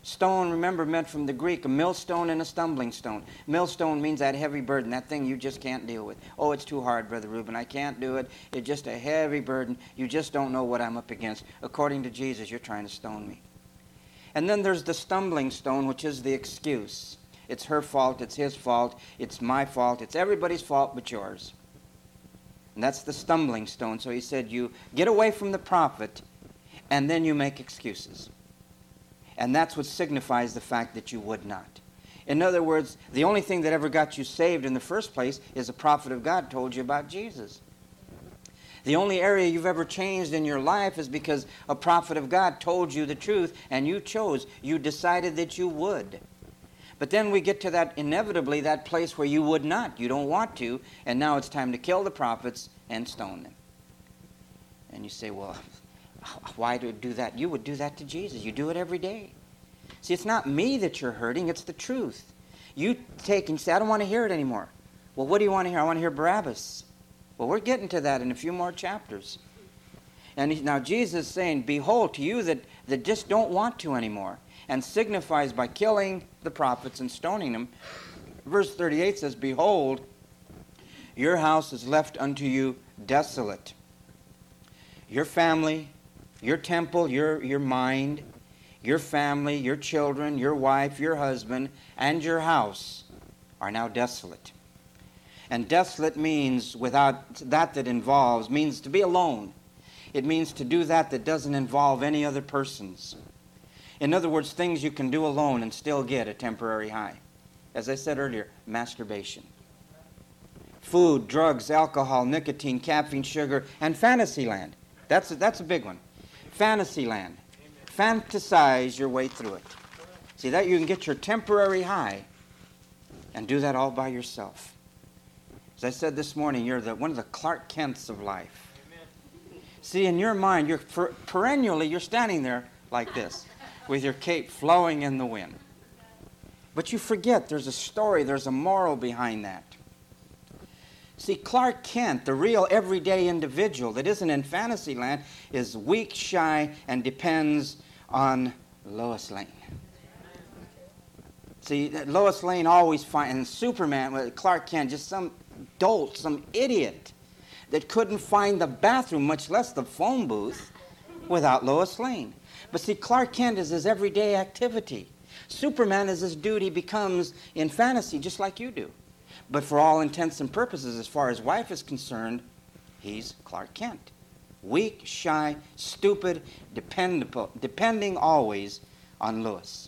Stone, remember, meant from the Greek, a millstone and a stumbling stone. Millstone means that heavy burden, that thing you just can't deal with. Oh, it's too hard, Brother Reuben. I can't do it. It's just a heavy burden. You just don't know what I'm up against. According to Jesus, you're trying to stone me. And then there's the stumbling stone, which is the excuse. It's her fault. It's his fault. It's my fault. It's everybody's fault but yours. And that's the stumbling stone. So he said, you get away from the prophet, and then you make excuses. And that's what signifies the fact that you would not. In other words, the only thing that ever got you saved in the first place is a prophet of God told you about Jesus. The only area you've ever changed in your life is because a prophet of God told you the truth, and you chose. You decided that you would. But then we get to that, inevitably, that place where you would not. You don't want to, and now it's time to kill the prophets and stone them. And you say, well, why do you do that? You would do that to Jesus. You do it every day. See, it's not me that you're hurting. It's the truth. You take and say, I don't want to hear it anymore. Well, what do you want to hear? I want to hear Barabbas. Well, we're getting to that in a few more chapters. And now Jesus is saying, behold, to you that just don't want to anymore, and signifies by killing the prophets and stoning them. Verse 38 says, behold, your house is left unto you desolate. Your family, your temple, your mind, your family, your children, your wife, your husband, and your house are now desolate. And desolate means without that involves, means to be alone. It means to do that doesn't involve any other persons. In other words, things you can do alone and still get a temporary high. As I said earlier, masturbation. Food, drugs, alcohol, nicotine, caffeine, sugar, and fantasy land. That's a big one. Fantasy land. Fantasize your way through it. See, that you can get your temporary high and do that all by yourself. As I said this morning, you're one of the Clark Kents of life. Amen. See, in your mind, you're perennially, you're standing there like this, with your cape flowing in the wind. But you forget there's a story, there's a moral behind that. See, Clark Kent, the real everyday individual that isn't in fantasy land, is weak, shy, and depends on Lois Lane. See, Lois Lane always finds, and Superman, Clark Kent, just some dolt, some idiot that couldn't find the bathroom, much less the phone booth, without Lois Lane. But see, Clark Kent is his everyday activity. Superman is his dude he becomes in fantasy, just like you do. But for all intents and purposes, as far as wife is concerned, he's Clark Kent. Weak, shy, stupid, depending always on Lois.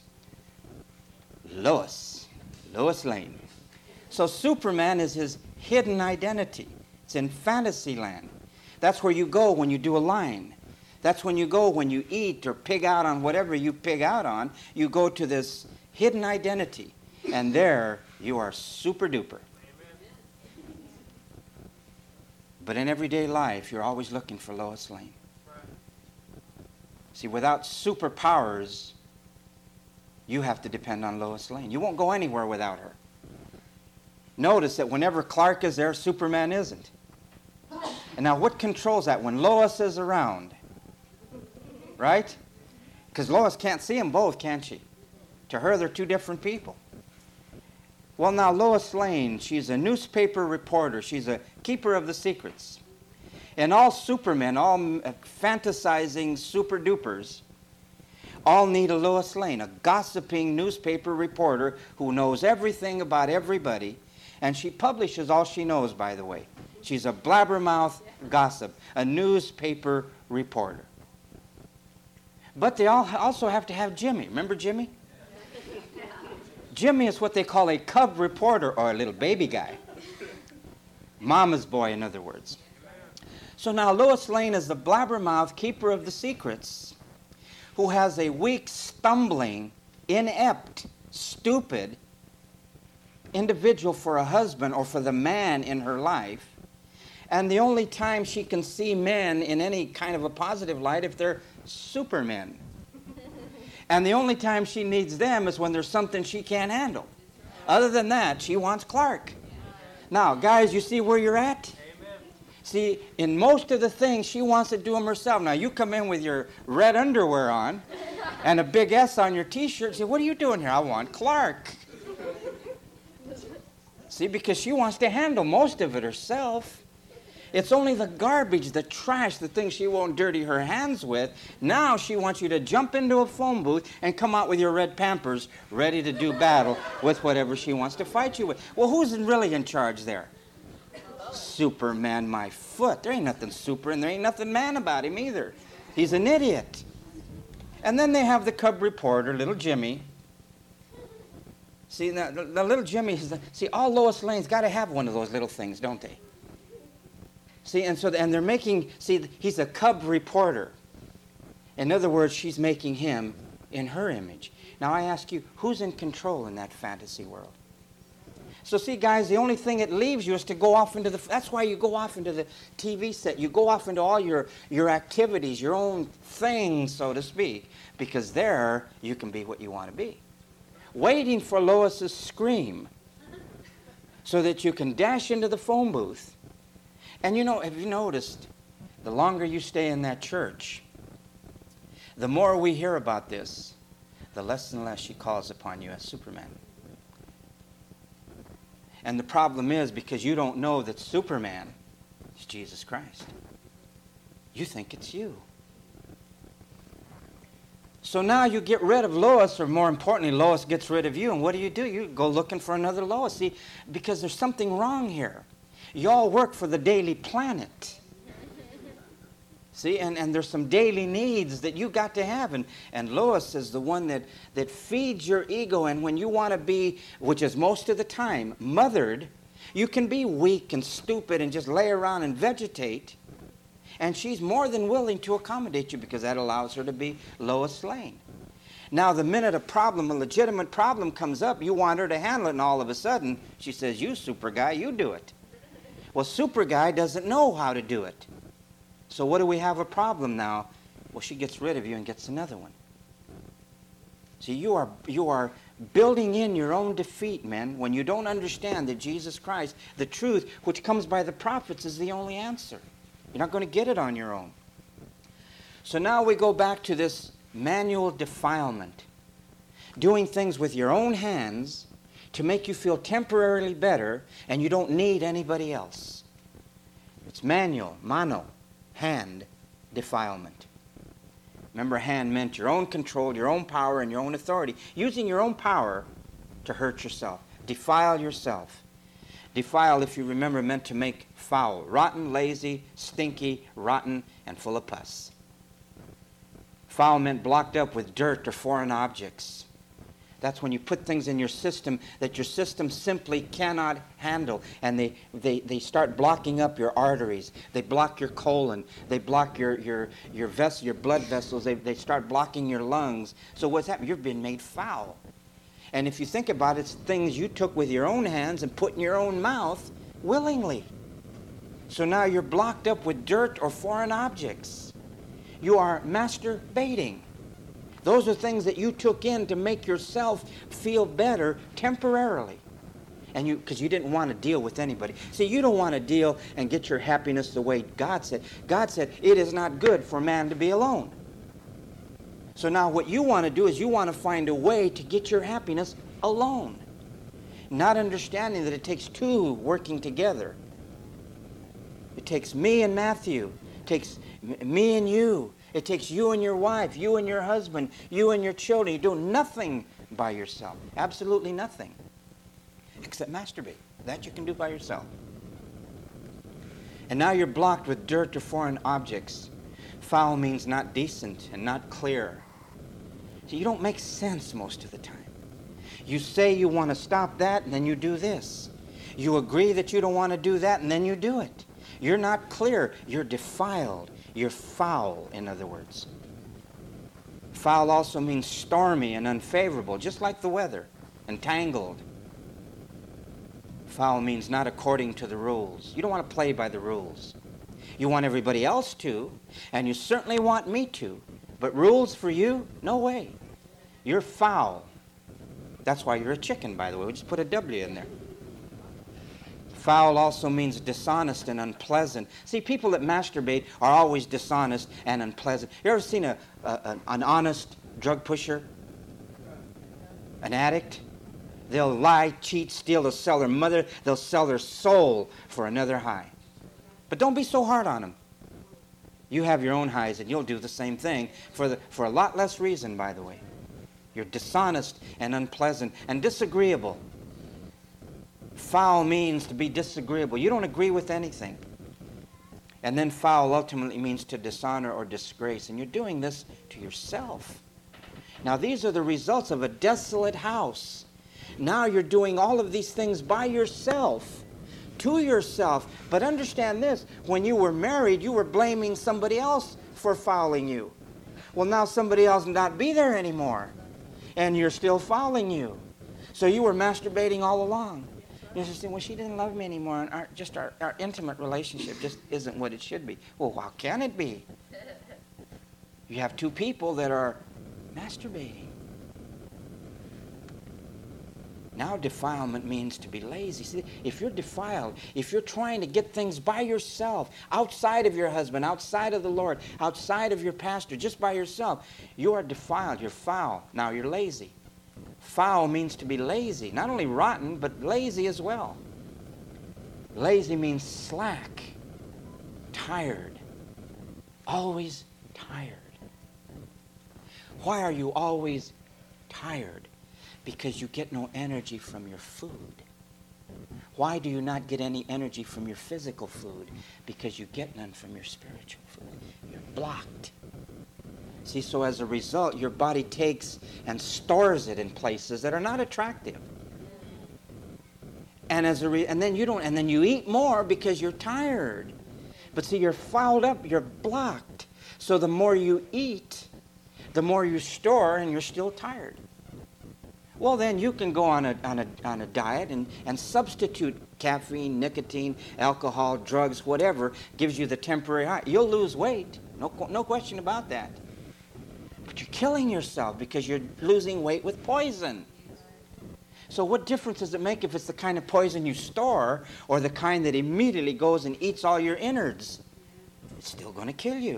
Lois Lane. So Superman is his hidden identity. It's in fantasy land. That's where you go when you do a line. That's when you go when you eat or pig out on whatever you pig out on. You go to this hidden identity, and there you are super duper. But in everyday life, you're always looking for Lois Lane. See, without superpowers, you have to depend on Lois Lane. You won't go anywhere without her. Notice that whenever Clark is there, Superman isn't. And now what controls that? When Lois is around, right? Because Lois can't see them both, can she? To her, they're two different people. Well, now, Lois Lane, she's a newspaper reporter. She's a keeper of the secrets. And all supermen, all fantasizing super-dupers, all need a Lois Lane, a gossiping newspaper reporter who knows everything about everybody. And she publishes all she knows, by the way. She's a blabbermouth gossip, a newspaper reporter. But they all also have to have Jimmy. Remember Jimmy? Jimmy is what they call a cub reporter, or a little baby guy. Mama's boy, in other words. So now Lois Lane is the blabbermouth keeper of the secrets who has a weak, stumbling, inept, stupid individual for a husband or for the man in her life. And the only time she can see men in any kind of a positive light if they're supermen. And the only time she needs them is when there's something she can't handle. Other than that, she wants Clark. Now, guys, you see where you're at? See, in most of the things, she wants to do them herself. Now, you come in with your red underwear on, and a big S on your T-shirt. Say, what are you doing here? I want Clark. See, because she wants to handle most of it herself. It's only the garbage, the trash, the things she won't dirty her hands with. Now she wants you to jump into a phone booth and come out with your red Pampers ready to do battle with whatever she wants to fight you with. Well, who's really in charge there? Superman, my foot. There ain't nothing super and there ain't nothing man about him either. He's an idiot. And then they have the cub reporter, little Jimmy. See, the little Jimmy, see, all Lois Lane's got to have one of those little things, don't they? See, and they're making, see, he's a cub reporter. In other words, she's making him in her image. Now I ask you, who's in control in that fantasy world? So see, guys, the only thing it leaves you is to go off into that's why you go off into the TV set. You go off into all your activities, your own things, so to speak, because there you can be what you want to be. Waiting for Lois's scream so that you can dash into the phone booth. And you know, have you noticed, the longer you stay in that church, the more we hear about this, the less and less she calls upon you as Superman. And the problem is because you don't know that Superman is Jesus Christ. You think it's you. So now you get rid of Lois, or more importantly, Lois gets rid of you, and what do? You go looking for another Lois. See, because there's something wrong here. You all work for the Daily Planet. See, and there's some daily needs that you got to have. And Lois is the one that feeds your ego. And when you want to be, which is most of the time, mothered, you can be weak and stupid and just lay around and vegetate. And she's more than willing to accommodate you because that allows her to be Lois Lane. Now, the minute a legitimate problem comes up, you want her to handle it, and all of a sudden, she says, you super guy, you do it. Well, super guy doesn't know how to do it. So what do we have a problem now? Well, she gets rid of you and gets another one. See, you are building in your own defeat, men, when you don't understand that Jesus Christ, the truth, which comes by the prophets, is the only answer. You're not going to get it on your own. So now we go back to this manual defilement. Doing things with your own hands to make you feel temporarily better, and you don't need anybody else. It's manual, mano, hand defilement. Remember, hand meant your own control, your own power, and your own authority. Using your own power to hurt yourself. Defile yourself. Defile, if you remember, meant to make foul. Rotten, lazy, stinky, rotten, and full of pus. Foul meant blocked up with dirt or foreign objects. That's when you put things in your system that your system simply cannot handle. And they start blocking up your arteries. They block your colon. They block your blood vessels. They start blocking your lungs. So what's happening? You've been made foul. And if you think about it, it's things you took with your own hands and put in your own mouth willingly. So now you're blocked up with dirt or foreign objects. You are masturbating. Those are things that you took in to make yourself feel better temporarily. And because you didn't want to deal with anybody. See, you don't want to deal and get your happiness the way God said. God said, it is not good for man to be alone. So now what you want to do is you want to find a way to get your happiness alone. Not understanding that it takes two working together. It takes me and Matthew. It takes me and you. It takes you and your wife, you and your husband, you and your children. You do nothing by yourself. Absolutely nothing. Except masturbate. That you can do by yourself. And now you're blocked with dirt or foreign objects. Foul means not decent and not clear. So you don't make sense most of the time. You say you want to stop that, and then you do this. You agree that you don't want to do that, and then you do it. You're not clear. You're defiled. You're foul, in other words. Foul also means stormy and unfavorable, just like the weather, entangled. Foul means not according to the rules. You don't want to play by the rules. You want everybody else to, and you certainly want me to, but rules for you? No way. You're foul. That's why you're a chicken, by the way. We just put a W in there. Foul also means dishonest and unpleasant. See, people that masturbate are always dishonest and unpleasant. You ever seen an honest drug pusher, an addict. They'll lie, cheat, steal. They'll sell their mother. They'll sell their soul for another high. But don't be so hard on them. You have your own highs, and you'll do the same thing for a lot less reason, by the way. You're dishonest and unpleasant and disagreeable. Foul means to be disagreeable. You don't agree with anything. And then foul ultimately means to dishonor or disgrace. And you're doing this to yourself. Now, these are the results of a desolate house. Now you're doing all of these things by yourself, to yourself. But understand this, when you were married, you were blaming somebody else for fouling you. Well, now somebody else not be there anymore, and you're still fouling you. So you were masturbating all along. You're just saying, well, she didn't love me anymore, and our intimate relationship just isn't what it should be. Well, how can it be? You have two people that are masturbating. Now defilement means to be lazy. See, if you're defiled, if you're trying to get things by yourself, outside of your husband, outside of the Lord, outside of your pastor, just by yourself, you are defiled, you're foul. Now you're lazy. Foul means to be lazy. Not only rotten, but lazy as well. Lazy means slack, tired, always tired. Why are you always tired? Because you get no energy from your food. Why do you not get any energy from your physical food? Because you get none from your spiritual food. You're blocked. See, so as a result, your body takes and stores it in places that are not attractive. And then you eat more because you're tired. But see, you're fouled up, you're blocked. So the more you eat, the more you store, and you're still tired. Well, then you can go on a diet and substitute caffeine, nicotine, alcohol, drugs, whatever gives you the temporary high. You'll lose weight, no question about that. But you're killing yourself because you're losing weight with poison. So what difference does it make if it's the kind of poison you store or the kind that immediately goes and eats all your innards? It's still going to kill you.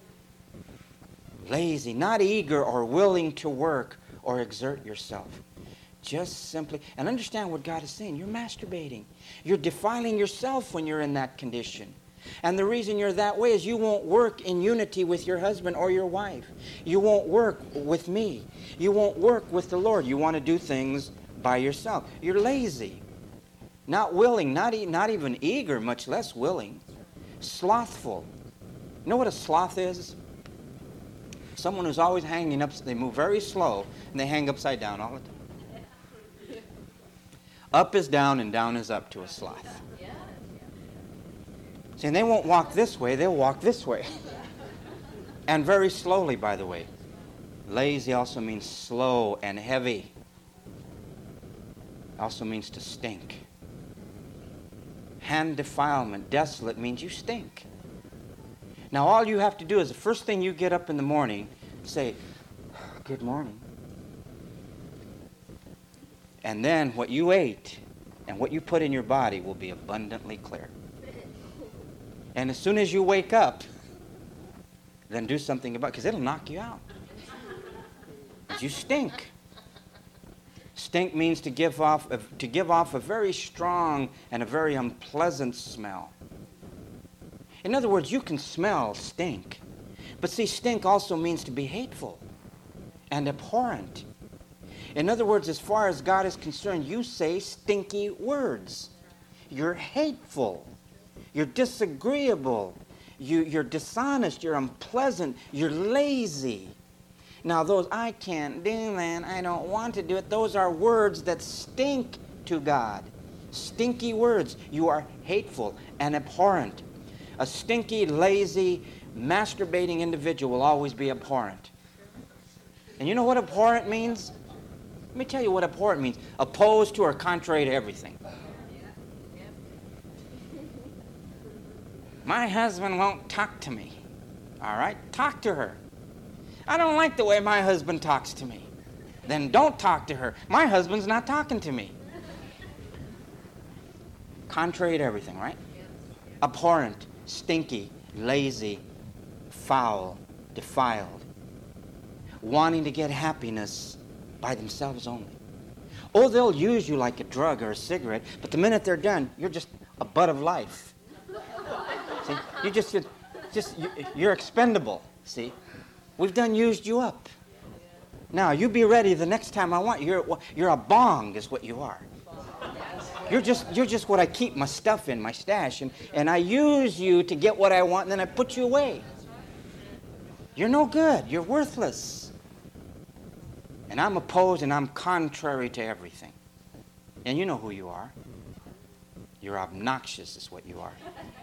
Lazy, not eager or willing to work or exert yourself. Just simply, and understand what God is saying. You're masturbating. You're defiling yourself when you're in that condition. And the reason you're that way is you won't work in unity with your husband or your wife. You won't work with me. You won't work with the Lord. You want to do things by yourself. You're lazy. Not willing, not even eager, much less willing. Slothful. You know what a sloth is? Someone who's always hanging up. They move very slow, and they hang upside down all the time. Up is down, and down is up to a sloth. See, and they won't walk this way, they'll walk this way. And very slowly, by the way. Lazy also means slow and heavy. Also means to stink. Hand defilement, desolate, means you stink. Now all you have to do is the first thing you get up in the morning, say, good morning. And then what you ate and what you put in your body will be abundantly clear. And as soon as you wake up, then do something about it, because it'll knock you out. You stink. Stink means to give off a very strong and a very unpleasant smell. In other words, you can smell stink. But see, stink also means to be hateful and abhorrent. In other words, as far as God is concerned, you say stinky words. You're hateful. You're disagreeable. You're dishonest. You're unpleasant. You're lazy. Now, those I can't do that, I don't want to do it, those are words that stink to God. Stinky words. You are hateful and abhorrent. A stinky, lazy, masturbating individual will always be abhorrent. And you know what abhorrent means? Let me tell you what abhorrent means. Opposed to or contrary to everything. My husband won't talk to me. All right? Talk to her. I don't like the way my husband talks to me. Then don't talk to her. My husband's not talking to me. Contrary to everything, right? Abhorrent, stinky, lazy, foul, defiled. wanting to get happiness by themselves only. Oh, they'll use you like a drug or a cigarette, but the minute they're done, you're just a butt of life. See, you're expendable, see. We've done used you up. Now, you be ready the next time I want you. You're a bong is what you are. You're just what I keep my stuff in, my stash, and I use you to get what I want, and then I put you away. You're no good. You're worthless. And I'm opposed and I'm contrary to everything. And you know who you are. You're obnoxious is what you are.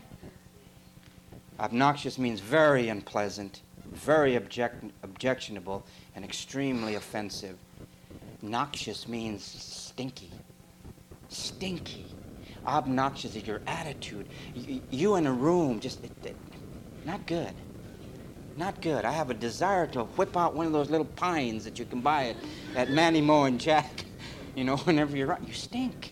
Obnoxious means very unpleasant, very objectionable, and extremely offensive. Noxious means stinky. Stinky. Obnoxious is your attitude. You in a room, just not good. Not good. I have a desire to whip out one of those little pines that you can buy at Manny Moe and Jack. You know, whenever you're out, you stink.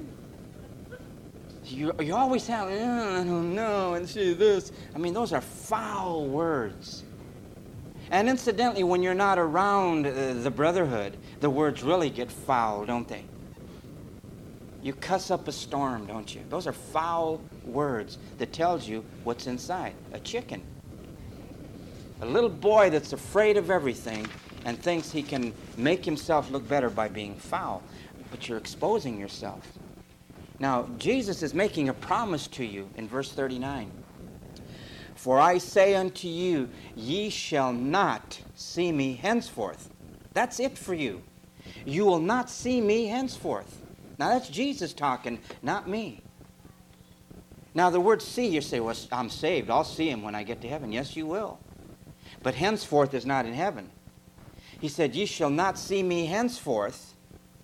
You always have, I don't know, and see this. I mean, those are foul words. And incidentally, when you're not around the brotherhood, the words really get foul, don't they? You cuss up a storm, don't you? Those are foul words that tells you what's inside. A chicken. A little boy that's afraid of everything and thinks he can make himself look better by being foul. But you're exposing yourself. Now, Jesus is making a promise to you in verse 39. For I say unto you, ye shall not see me henceforth. That's it for you. You will not see me henceforth. Now, that's Jesus talking, not me. Now, the word see, you say, well, I'm saved. I'll see him when I get to heaven. Yes, you will. But henceforth is not in heaven. He said, ye shall not see me henceforth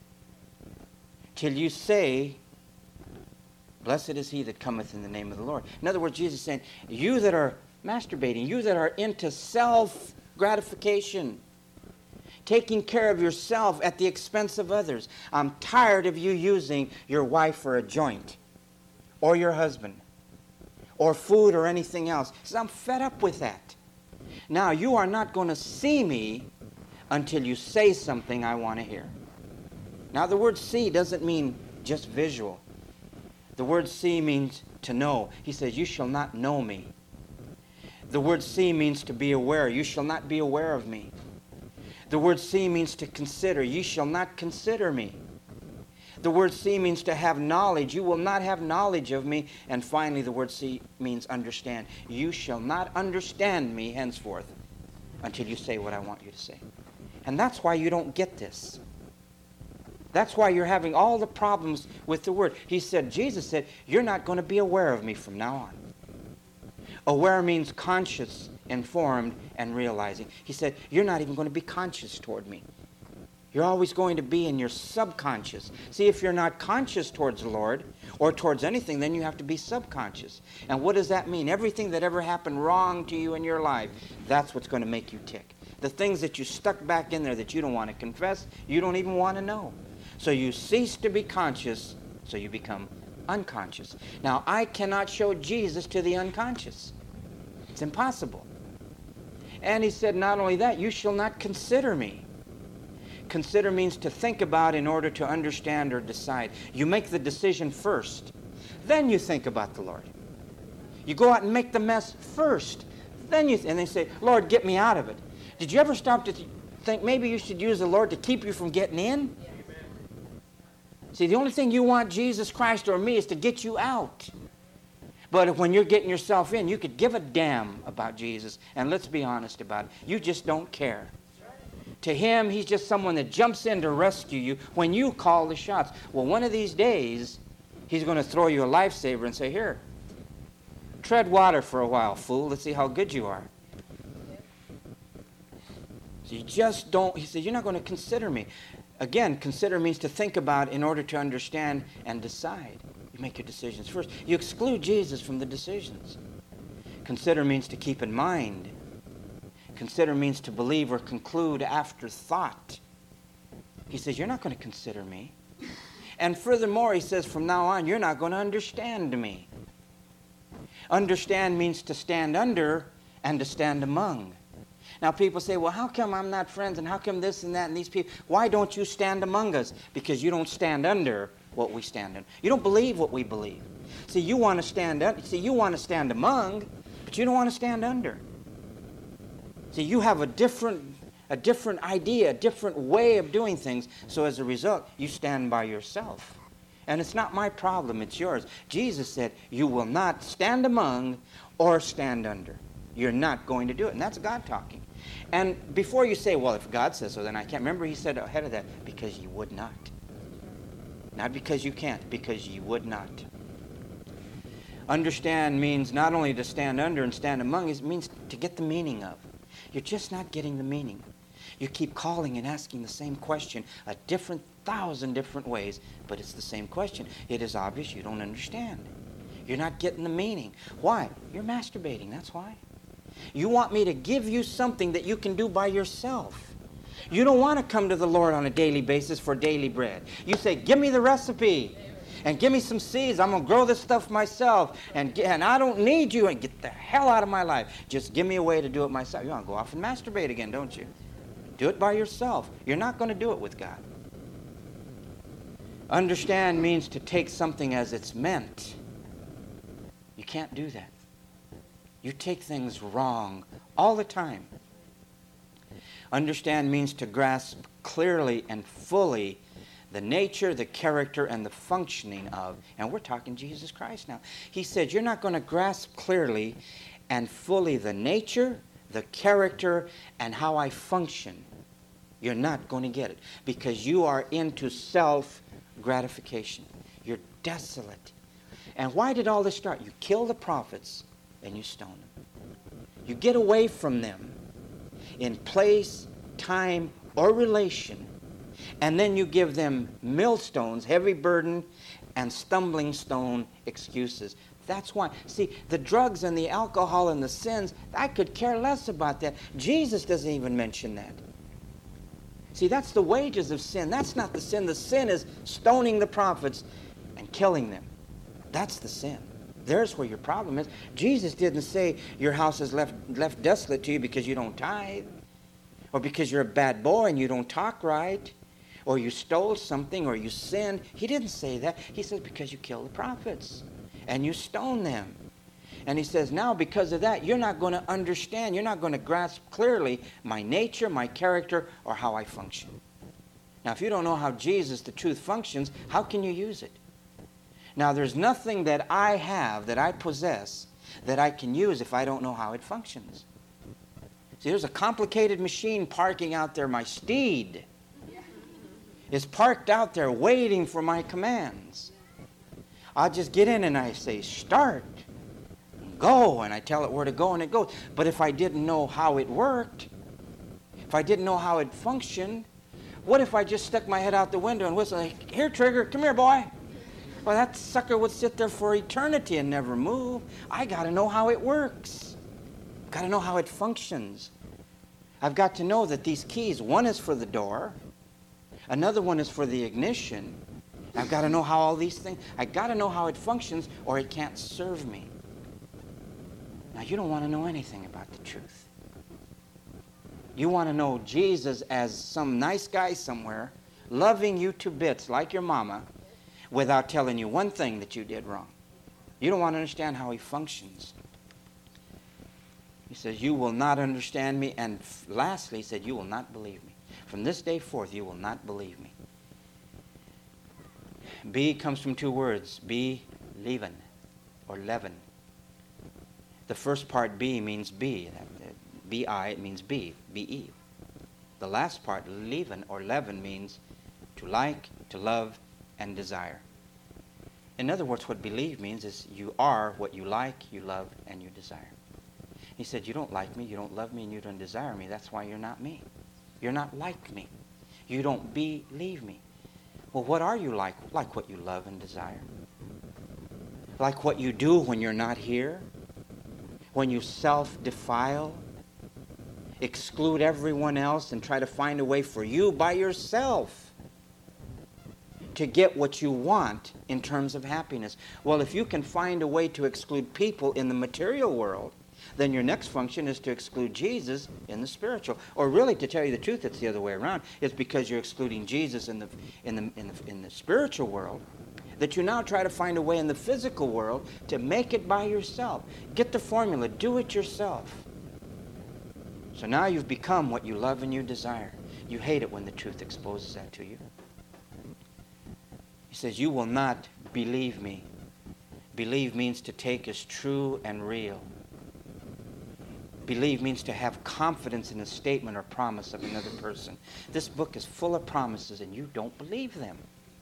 till you say, blessed is he that cometh in the name of the Lord. In other words, Jesus is saying, you that are masturbating, you that are into self-gratification, taking care of yourself at the expense of others, I'm tired of you using your wife for a joint, or your husband, or food or anything else. He says, I'm fed up with that. Now, you are not going to see me until you say something I want to hear. Now, the word see doesn't mean just visual. The word see means to know. He says, you shall not know me. The word see means to be aware. You shall not be aware of me. The word see means to consider. You shall not consider me. The word see means to have knowledge. You will not have knowledge of me. And finally, the word see means understand. You shall not understand me henceforth until you say what I want you to say. And that's why you don't get this. That's why you're having all the problems with the word. Jesus said, you're not going to be aware of me from now on. Aware means conscious, informed, and realizing. He said, you're not even going to be conscious toward me. You're always going to be in your subconscious. See, if you're not conscious towards the Lord or towards anything, then you have to be subconscious. And what does that mean? Everything that ever happened wrong to you in your life, that's what's going to make you tick. The things that you stuck back in there that you don't want to confess, you don't even want to know. So you cease to be conscious, so you become unconscious. Now, I cannot show Jesus to the unconscious. It's impossible. And he said, not only that, you shall not consider me. Consider means to think about in order to understand or decide. You make the decision first. Then you think about the Lord. You go out and make the mess first. And they say, Lord, get me out of it. Did you ever stop to think maybe you should use the Lord to keep you from getting in? See, the only thing you want Jesus Christ or me is to get you out. But when you're getting yourself in, you could give a damn about Jesus. And let's be honest about it. You just don't care. To him, he's just someone that jumps in to rescue you when you call the shots. Well, one of these days, he's going to throw you a lifesaver and say, here, tread water for a while, fool. Let's see how good you are. So you just don't, he said, you're not going to consider me. Again, consider means to think about in order to understand and decide. You make your decisions first. You exclude Jesus from the decisions. Consider means to keep in mind. Consider means to believe or conclude after thought. He says, you're not going to consider me. And furthermore, he says, from now on, you're not going to understand me. Understand means to stand under and to stand among. Now people say, well, how come I'm not friends, and how come this and that and these people? Why don't you stand among us? Because you don't stand under what we stand in. You don't believe what we believe. See, you want to stand up. See, you want to stand among, but you don't want to stand under. See, you have a different idea, a different way of doing things. So as a result, you stand by yourself. And it's not my problem, it's yours. Jesus said, you will not stand among or stand under. You're not going to do it. And that's God talking. And before you say, well, if God says so, then I can't. Remember, he said ahead of that, because you would not. Not because you can't, because you would not. Understand means not only to stand under and stand among, it means to get the meaning of. You're just not getting the meaning. You keep calling and asking the same question 1,000 different ways, but it's the same question. It is obvious you don't understand. You're not getting the meaning. Why? You're masturbating, that's why. You want me to give you something that you can do by yourself. You don't want to come to the Lord on a daily basis for daily bread. You say, give me the recipe and give me some seeds. I'm going to grow this stuff myself, and I don't need you, and get the hell out of my life. Just give me a way to do it myself. You want to go off and masturbate again, don't you? Do it by yourself. You're not going to do it with God. Understand means to take something as it's meant. You can't do that. You take things wrong all the time. Understand means to grasp clearly and fully the nature, the character, and the functioning of, and we're talking Jesus Christ now. He said, you're not going to grasp clearly and fully the nature, the character, and how I function. You're not going to get it because you are into self-gratification. You're desolate. And why did all this start? You kill the prophets and you stone them. You get away from them in place, time, or relation, and then you give them millstones, heavy burden, and stumbling stone excuses. That's why. See, the drugs and the alcohol and the sins, I could care less about that. Jesus doesn't even mention that. See, that's the wages of sin. That's not the sin. The sin is stoning the prophets and killing them. That's the sin. There's where your problem is. Jesus didn't say your house is left desolate to you because you don't tithe, or because you're a bad boy and you don't talk right, or you stole something, or you sinned. He didn't say that. He said because you kill the prophets and you stone them. And he says, now because of that, you're not going to understand, you're not going to grasp clearly my nature, my character, or how I function. Now, if you don't know how Jesus, the truth, functions, how can you use it? Now, there's nothing that I have, that I possess, that I can use if I don't know how it functions. See, there's a complicated machine parking out there. My steed is parked out there waiting for my commands. I'll just get in and I say, start, and go, and I tell it where to go, and it goes. But if I didn't know how it worked, if I didn't know how it functioned, what if I just stuck my head out the window and whistled, like, here, Trigger, come here, boy. Well, that sucker would sit there for eternity and never move. I got to know how it works. Got to know how it functions. I've got to know that these keys, one is for the door, another one is for the ignition. I've got to know how all these things, I've got to know how it functions or it can't serve me. Now, you don't want to know anything about the truth. You want to know Jesus as some nice guy somewhere, loving you to bits like your mama, without telling you one thing that you did wrong. You don't want to understand how he functions. He says, you will not understand me. And lastly, he said, you will not believe me. From this day forth, you will not believe me. Be comes from two words. Be, leaven, or leaven. The first part, be, means be. B-I, it means be, B-E. The last part, leaven, or leaven, means to like, to love, and desire. In other words, what believe means is you are what you like, you love, and you desire. He said, you don't like me, you don't love me, and you don't desire me. That's why you're not me. You're not like me. You don't believe me. Well, what are you like? Like what you love and desire. Like what you do when you're not here. When you self-defile, exclude everyone else, and try to find a way for you by yourself to get what you want in terms of happiness. Well, if you can find a way to exclude people in the material world then your next function is to exclude Jesus in the spiritual. Or really, to tell you the truth, it's the other way around. It's because you're excluding Jesus in the spiritual world that you now try to find a way in the physical world to make it by yourself. Get the formula. Do it yourself. So now you've become what you love and you desire. You hate it when the truth exposes that to you. He says, you will not believe me. Believe means to take as true and real. Believe means to have confidence in a statement or promise of another person. This book is full of promises and you don't believe them.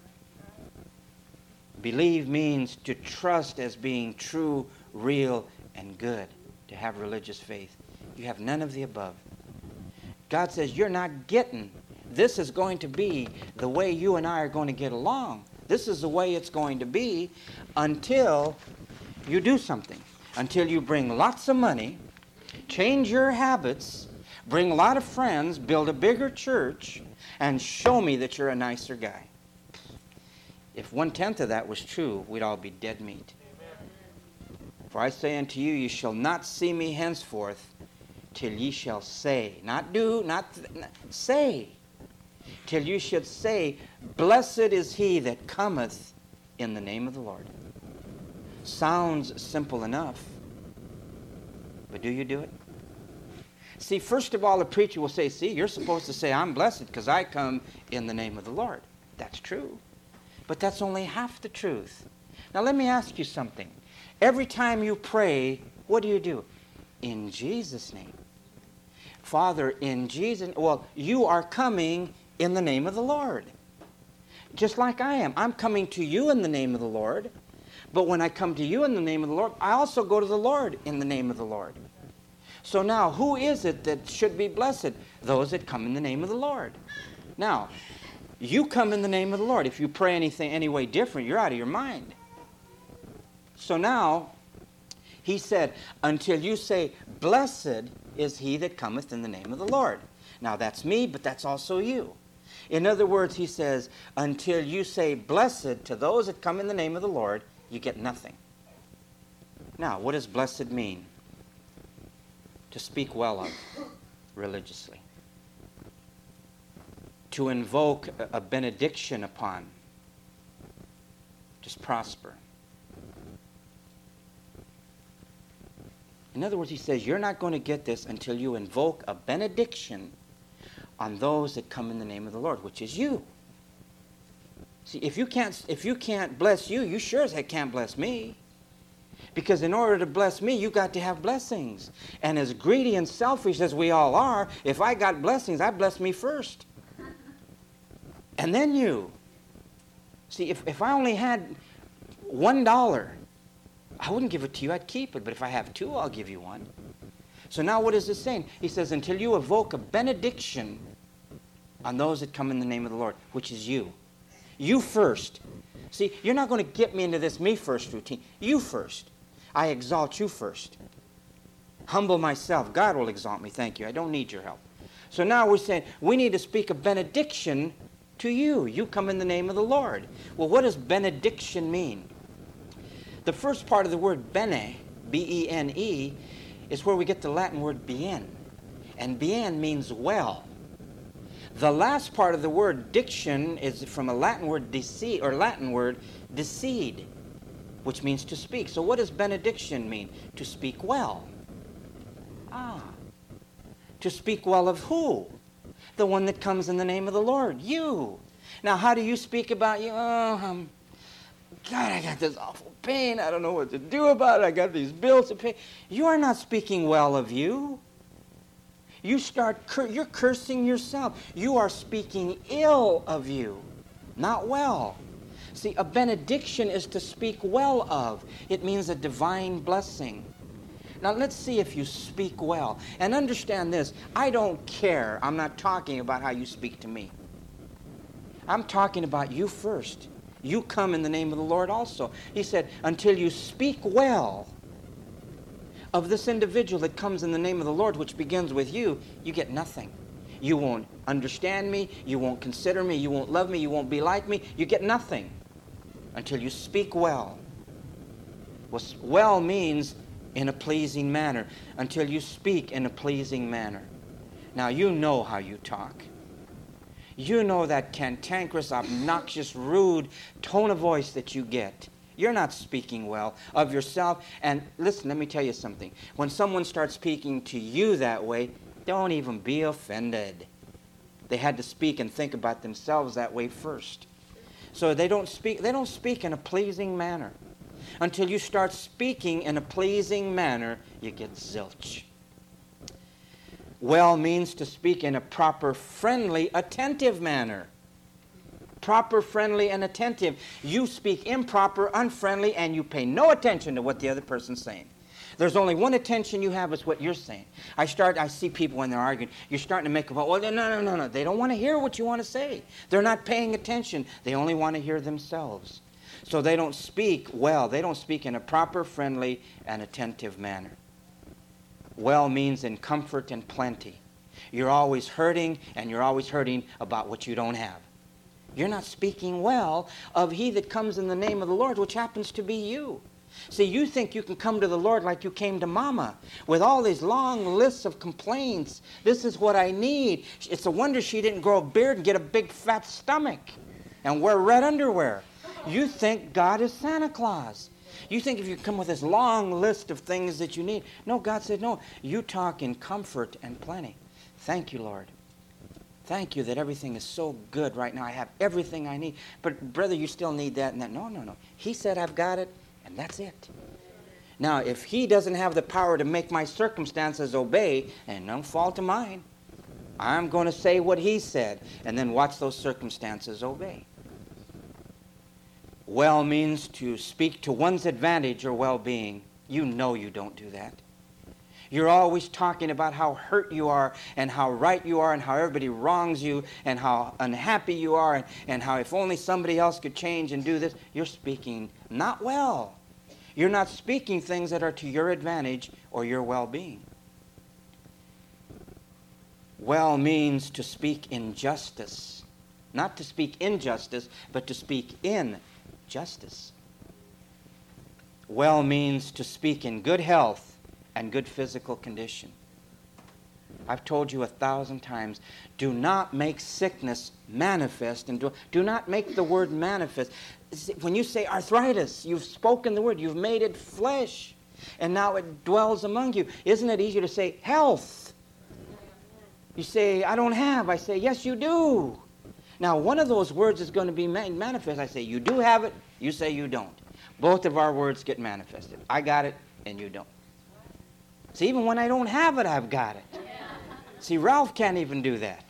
Believe means to trust as being true, real, and good. To have religious faith. You have none of the above. God says you're not getting. This is going to be the way you and I are going to get along. This is the way it's going to be until you do something. Until you bring lots of money, change your habits, bring a lot of friends, build a bigger church, and show me that you're a nicer guy. If 1/10 of that was true, we'd all be dead meat. For I say unto you, you shall not see me henceforth till ye shall say, not do, say, till you should say, blessed is he that cometh in the name of the Lord. Sounds simple enough, but do you do it? See, first of all, the preacher will say, see, you're supposed to say, I'm blessed because I come in the name of the Lord. That's true. But that's only half the truth. Now let me ask you something. Every time you pray, what do? In Jesus' name. Father, in Jesus, well, you are coming in the name of the Lord. Just like I am. I'm coming to you in the name of the Lord. But when I come to you in the name of the Lord, I also go to the Lord in the name of the Lord. So now, who is it that should be blessed? Those that come in the name of the Lord. Now, you come in the name of the Lord. If you pray anything any way different, you're out of your mind. So now, he said, until you say, blessed is he that cometh in the name of the Lord. Now that's me, but that's also you. In other words, he says, until you say blessed to those that come in the name of the Lord, you get nothing. Now, what does blessed mean? To speak well of religiously. To invoke a benediction upon. Just prosper. In other words, he says, you're not going to get this until you invoke a benediction on those that come in the name of the Lord, which is you. See, if you can't bless you, you sure as heck can't bless me. Because in order to bless me, you got to have blessings. And as greedy and selfish as we all are, if I got blessings, I bless me first. And then you. See, if I only had $1, I wouldn't give it to you, I'd keep it. But if I have 2, I'll give you 1. So now what is this saying? He says, until you evoke a benediction on those that come in the name of the Lord, which is you. You first. See, you're not going to get me into this me first routine. You first. I exalt you first. Humble myself. God will exalt me. Thank you. I don't need your help. So now we're saying we need to speak a benediction to you. You come in the name of the Lord. Well, what does benediction mean? The first part of the word bene, B-E-N-E, is where we get the Latin word bien. And bien means well. The last part of the word diction is from a Latin word decede, which means to speak. So what does benediction mean? To speak well. To speak well of who? The one that comes in the name of the Lord, you. Now, how do you speak about you? God, I got this awful pain. I don't know what to do about it. I got these bills to pay. You are not speaking well of you. You're cursing yourself. You are speaking ill of you, not well. See, a benediction is to speak well of. It means a divine blessing. Now, let's see if you speak well. And understand this. I don't care. I'm not talking about how you speak to me. I'm talking about you first. You come in the name of the Lord also. He said, until you speak well of this individual that comes in the name of the Lord, which begins with you, you get nothing. You won't understand me. You won't consider me. You won't love me. You won't be like me. You get nothing until you speak well. Well means in a pleasing manner, until you speak in a pleasing manner. Now, you know how you talk. You know that cantankerous, obnoxious, rude tone of voice that you get. You're not speaking well of yourself. And listen, let me tell you something. When someone starts speaking to you that way, don't even be offended. They had to speak and think about themselves that way first. So they don't speak in a pleasing manner. Until you start speaking in a pleasing manner, you get zilch. Well means to speak in a proper, friendly, attentive manner. Proper, friendly, and attentive. You speak improper, unfriendly, and you pay no attention to what the other person's saying. There's only one attention you have is what you're saying. I see people when they're arguing, you're starting to make about, well, no. They don't want to hear what you want to say. They're not paying attention. They only want to hear themselves. So they don't speak well. They don't speak in a proper, friendly, and attentive manner. Well means in comfort and plenty. You're always hurting, and you're always hurting about what you don't have. You're not speaking well of he that comes in the name of the Lord, which happens to be you. See, you think you can come to the Lord like you came to Mama, with all these long lists of complaints. This is what I need. It's a wonder she didn't grow a beard and get a big fat stomach and wear red underwear. You think God is Santa Claus. You think if you come with this long list of things that you need. No, God said, no, you talk in comfort and plenty. Thank you, Lord. Thank you that everything is so good right now. I have everything I need. But, brother, you still need that and that. No. He said I've got it, and that's it. Now, if he doesn't have the power to make my circumstances obey, and no fault of mine, I'm going to say what he said, and then watch those circumstances obey. Well means to speak to one's advantage or well-being. You know you don't do that. You're always talking about how hurt you are and how right you are and how everybody wrongs you and how unhappy you are and how if only somebody else could change and do this. You're speaking not well. You're not speaking things that are to your advantage or your well-being. Well means to speak in justice. Not to speak injustice, but to speak in justice. Well means to speak in good health and good physical condition. I've told you 1,000 times, do not make sickness manifest, and do not make the word manifest. When you say arthritis, you've spoken the word, you've made it flesh, and now it dwells among you. Isn't it easier to say health? You say, I don't have. I say, yes, you do. Now, one of those words is going to be made manifest. I say, you do have it. You say you don't. Both of our words get manifested. I got it, and you don't. See, even when I don't have it, I've got it. See, Ralph can't even do that.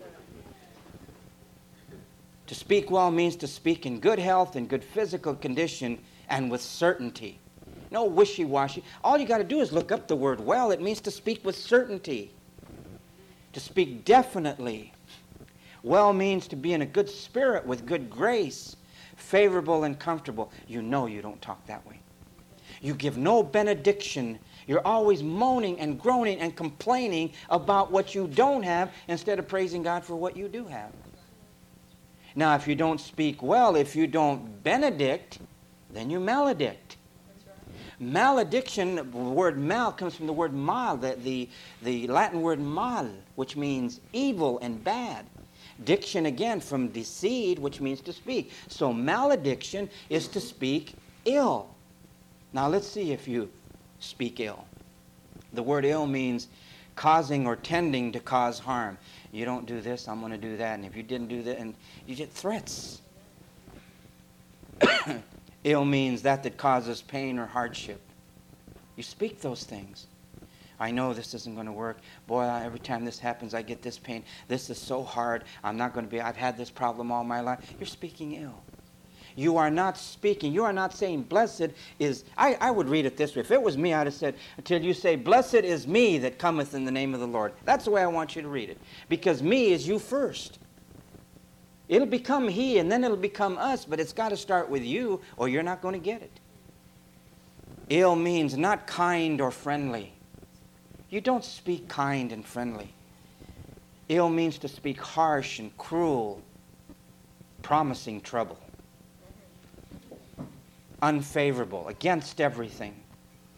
To speak well means to speak in good health and good physical condition and with certainty. No wishy-washy. All you got to do is look up the word well. It means to speak with certainty. To speak definitely. Well means to be in a good spirit with good grace, favorable and comfortable. You know you don't talk that way. You give no benediction. You're always moaning and groaning and complaining about what you don't have instead of praising God for what you do have. Now, if you don't speak well, if you don't benedict, then you maledict. Malediction, the word mal comes from the word mal, the Latin word mal, which means evil and bad. Diction, again, from decede, which means to speak. So malediction is to speak ill. Now, let's see if you speak ill. The word ill means causing or tending to cause harm. You don't do this, I'm going to do that. And if you didn't do that, and you get threats. Ill means that causes pain or hardship. You speak those things. I know this isn't going to work. Boy, every time this happens, I get this pain. This is so hard. I've had this problem all my life. You're speaking ill. You are not speaking. You are not saying, blessed is, I would read it this way. If it was me, I'd have said, until you say, blessed is me that cometh in the name of the Lord. That's the way I want you to read it. Because me is you first. It'll become he, and then it'll become us, but it's got to start with you, or you're not going to get it. Ill means not kind or friendly. You don't speak kind and friendly. Ill means to speak harsh and cruel, promising trouble. Unfavorable, against everything.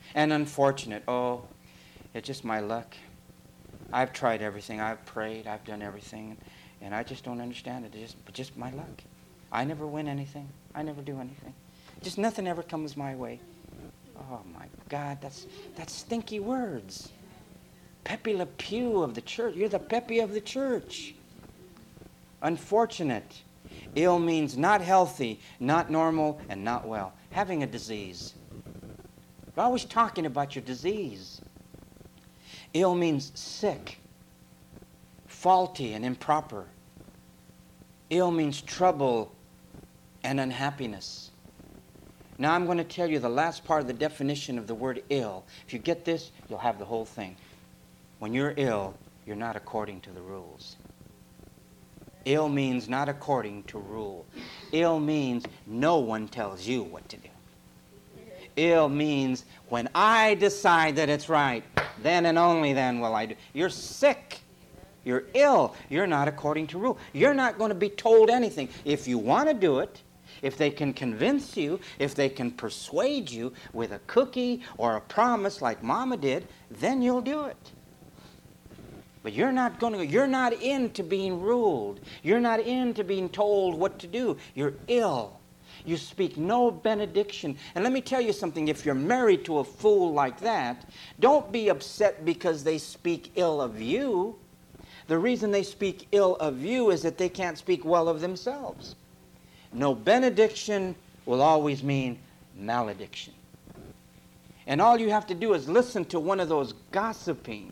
And unfortunate. Oh, it's just my luck. I've tried everything. I've prayed. I've done everything. And I just don't understand it. It's just my luck. I never win anything. I never do anything. Just nothing ever comes my way. Oh, my God. That's stinky words. Pepe Le Pew of the church. You're the Pepe of the church. Unfortunate. Ill means not healthy, not normal, and not well. Having a disease. You're always talking about your disease. Ill means sick, faulty, and improper. Ill means trouble and unhappiness. Now I'm going to tell you the last part of the definition of the word ill. If you get this, you'll have the whole thing. When you're ill, you're not according to the rules. Ill means not according to rule. Ill means no one tells you what to do. Ill means when I decide that it's right, then and only then will I do. You're sick. You're ill. You're not according to rule. You're not going to be told anything. If you want to do it, if they can convince you, if they can persuade you with a cookie or a promise like Mama did, then you'll do it. But you're not into being ruled. You're not into being told what to do. You're ill. You speak no benediction. And let me tell you something. If you're married to a fool like that, don't be upset because they speak ill of you. The reason they speak ill of you is that they can't speak well of themselves. No benediction will always mean malediction. And all you have to do is listen to one of those gossiping,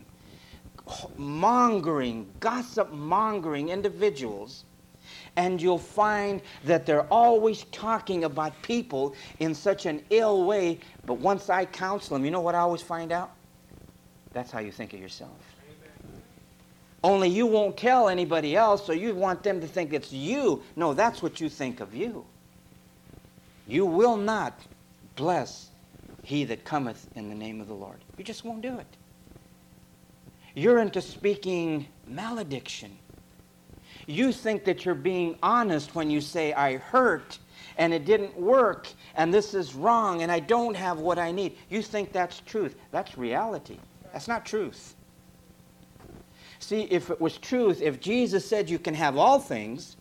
gossip-mongering individuals, and you'll find that they're always talking about people in such an ill way. But once I counsel them, you know what I always find out? That's how you think of yourself. Amen. Only you won't tell anybody else, so you want them to think it's you. No, that's what you think of you. You will not bless he that cometh in the name of the Lord. You just won't do it. You're into speaking malediction. You think that you're being honest when you say, I hurt, and it didn't work, and this is wrong, and I don't have what I need. You think that's truth. That's reality. That's not truth. See, if it was truth, if Jesus said you can have all things,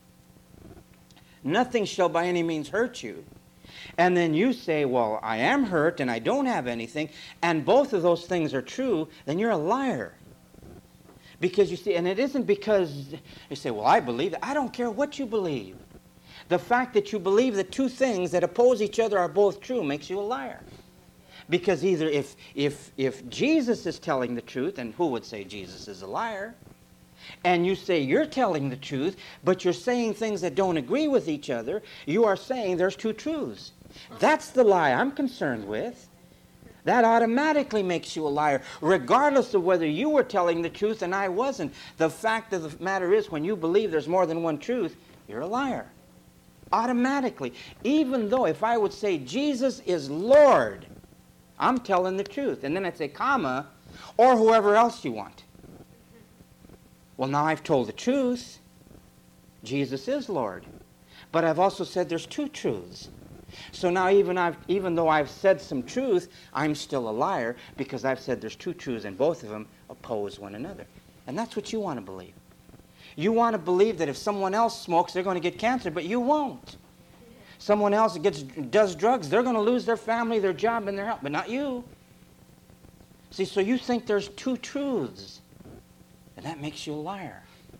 nothing shall by any means hurt you, and then you say, well, I am hurt, and I don't have anything, and both of those things are true, then you're a liar. Because you see, and it isn't because you say, well, I believe that. I don't care what you believe. The fact that you believe that two things that oppose each other are both true makes you a liar. Because either if Jesus is telling the truth, and who would say Jesus is a liar? And you say you're telling the truth, but you're saying things that don't agree with each other, you are saying there's two truths. That's the lie I'm concerned with. That automatically makes you a liar, regardless of whether you were telling the truth and I wasn't. The fact of the matter is, when you believe there's more than one truth, you're a liar. Automatically. Even though if I would say Jesus is Lord, I'm telling the truth. And then I'd say, comma, or whoever else you want. Well, now I've told the truth. Jesus is Lord. But I've also said there's two truths. So now even though I've said some truth, I'm still a liar because I've said there's two truths and both of them oppose one another. And that's what you want to believe. You want to believe that if someone else smokes, they're going to get cancer, but you won't. Someone else does drugs, they're going to lose their family, their job, and their health, but not you. See, so you think there's two truths, and that makes you a liar.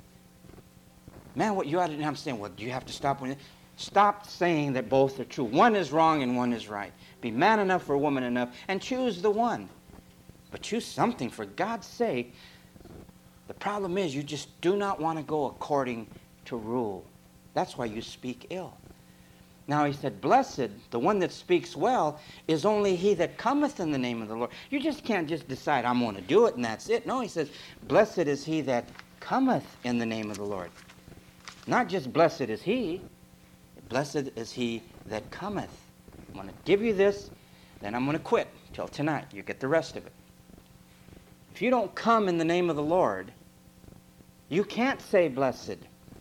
Man, what you ought to do, I'm saying, well, do you have to stop when stop saying that both are true. One is wrong and one is right. Be man enough or woman enough and choose the one. But choose something, for God's sake. The problem is you just do not want to go according to rule. That's why you speak ill. Now he said, blessed, the one that speaks well, is only he that cometh in the name of the Lord. You just can't just decide, I'm going to do it and that's it. No, he says, blessed is he that cometh in the name of the Lord. Not just blessed is he. Blessed is he that cometh. I'm going to give you this, then I'm going to quit till tonight. You get the rest of it. If you don't come in the name of the Lord, you can't say blessed.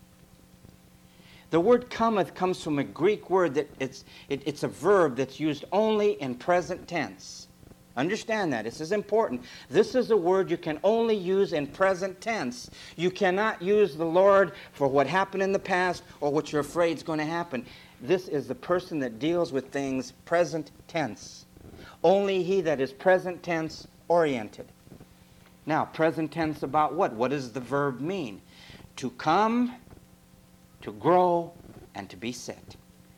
The word cometh comes from a Greek word that it's a verb that's used only in present tense. Understand that. This is important. This is a word you can only use in present tense. You cannot use the Lord for what happened in the past or what you're afraid is going to happen. This is the person that deals with things present tense. Only he that is present tense oriented. Now, present tense about what? What does the verb mean? To come, to grow, and to be set.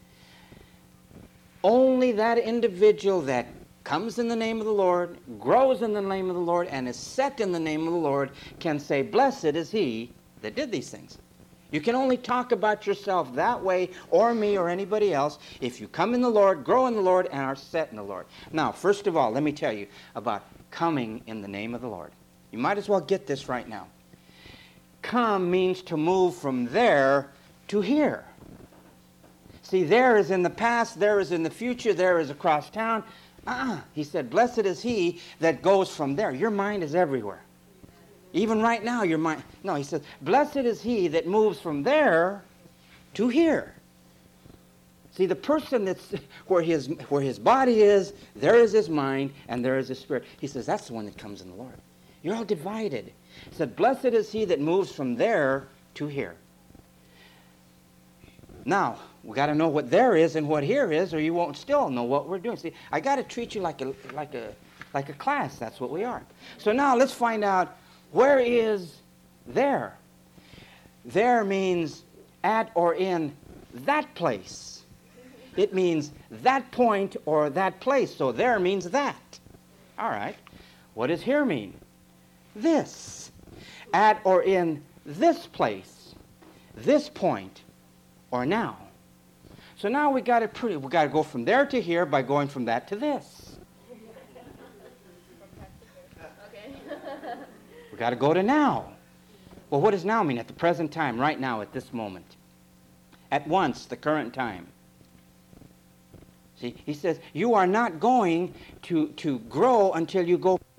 Only that individual that comes in the name of the Lord, grows in the name of the Lord, and is set in the name of the Lord can say, blessed is he that did these things. You can only talk about yourself that way, or me, or anybody else, if you come in the Lord, grow in the Lord, and are set in the Lord. Now, first of all, let me tell you about coming in the name of the Lord. You might as well get this right now. Come means to move from there to here. See, there is in the past, there is in the future, there is across town. He said, blessed is he that goes from there. Your mind is everywhere. Even right now, your mind. No, he says, blessed is he that moves from there to here. See, the person that's where his body is, there is his mind, and there is his spirit. He says, that's the one that comes in the Lord. You're all divided. He said, blessed is he that moves from there to here. Now, we got to know what there is and what here is, or you won't still know what we're doing. See, I got to treat you like a class. That's what we are. So now let's find out, where is there? There means at or in that place. It means that point or that place. So there means that. All right. What does here mean? This. At or in this place, this point, or now. So now we got to go from there to here by going from that to this. Okay. We got to go to now. Well, what does now mean? At the present time, right now, at this moment. At once, the current time. See, he says, you are not going to grow until you go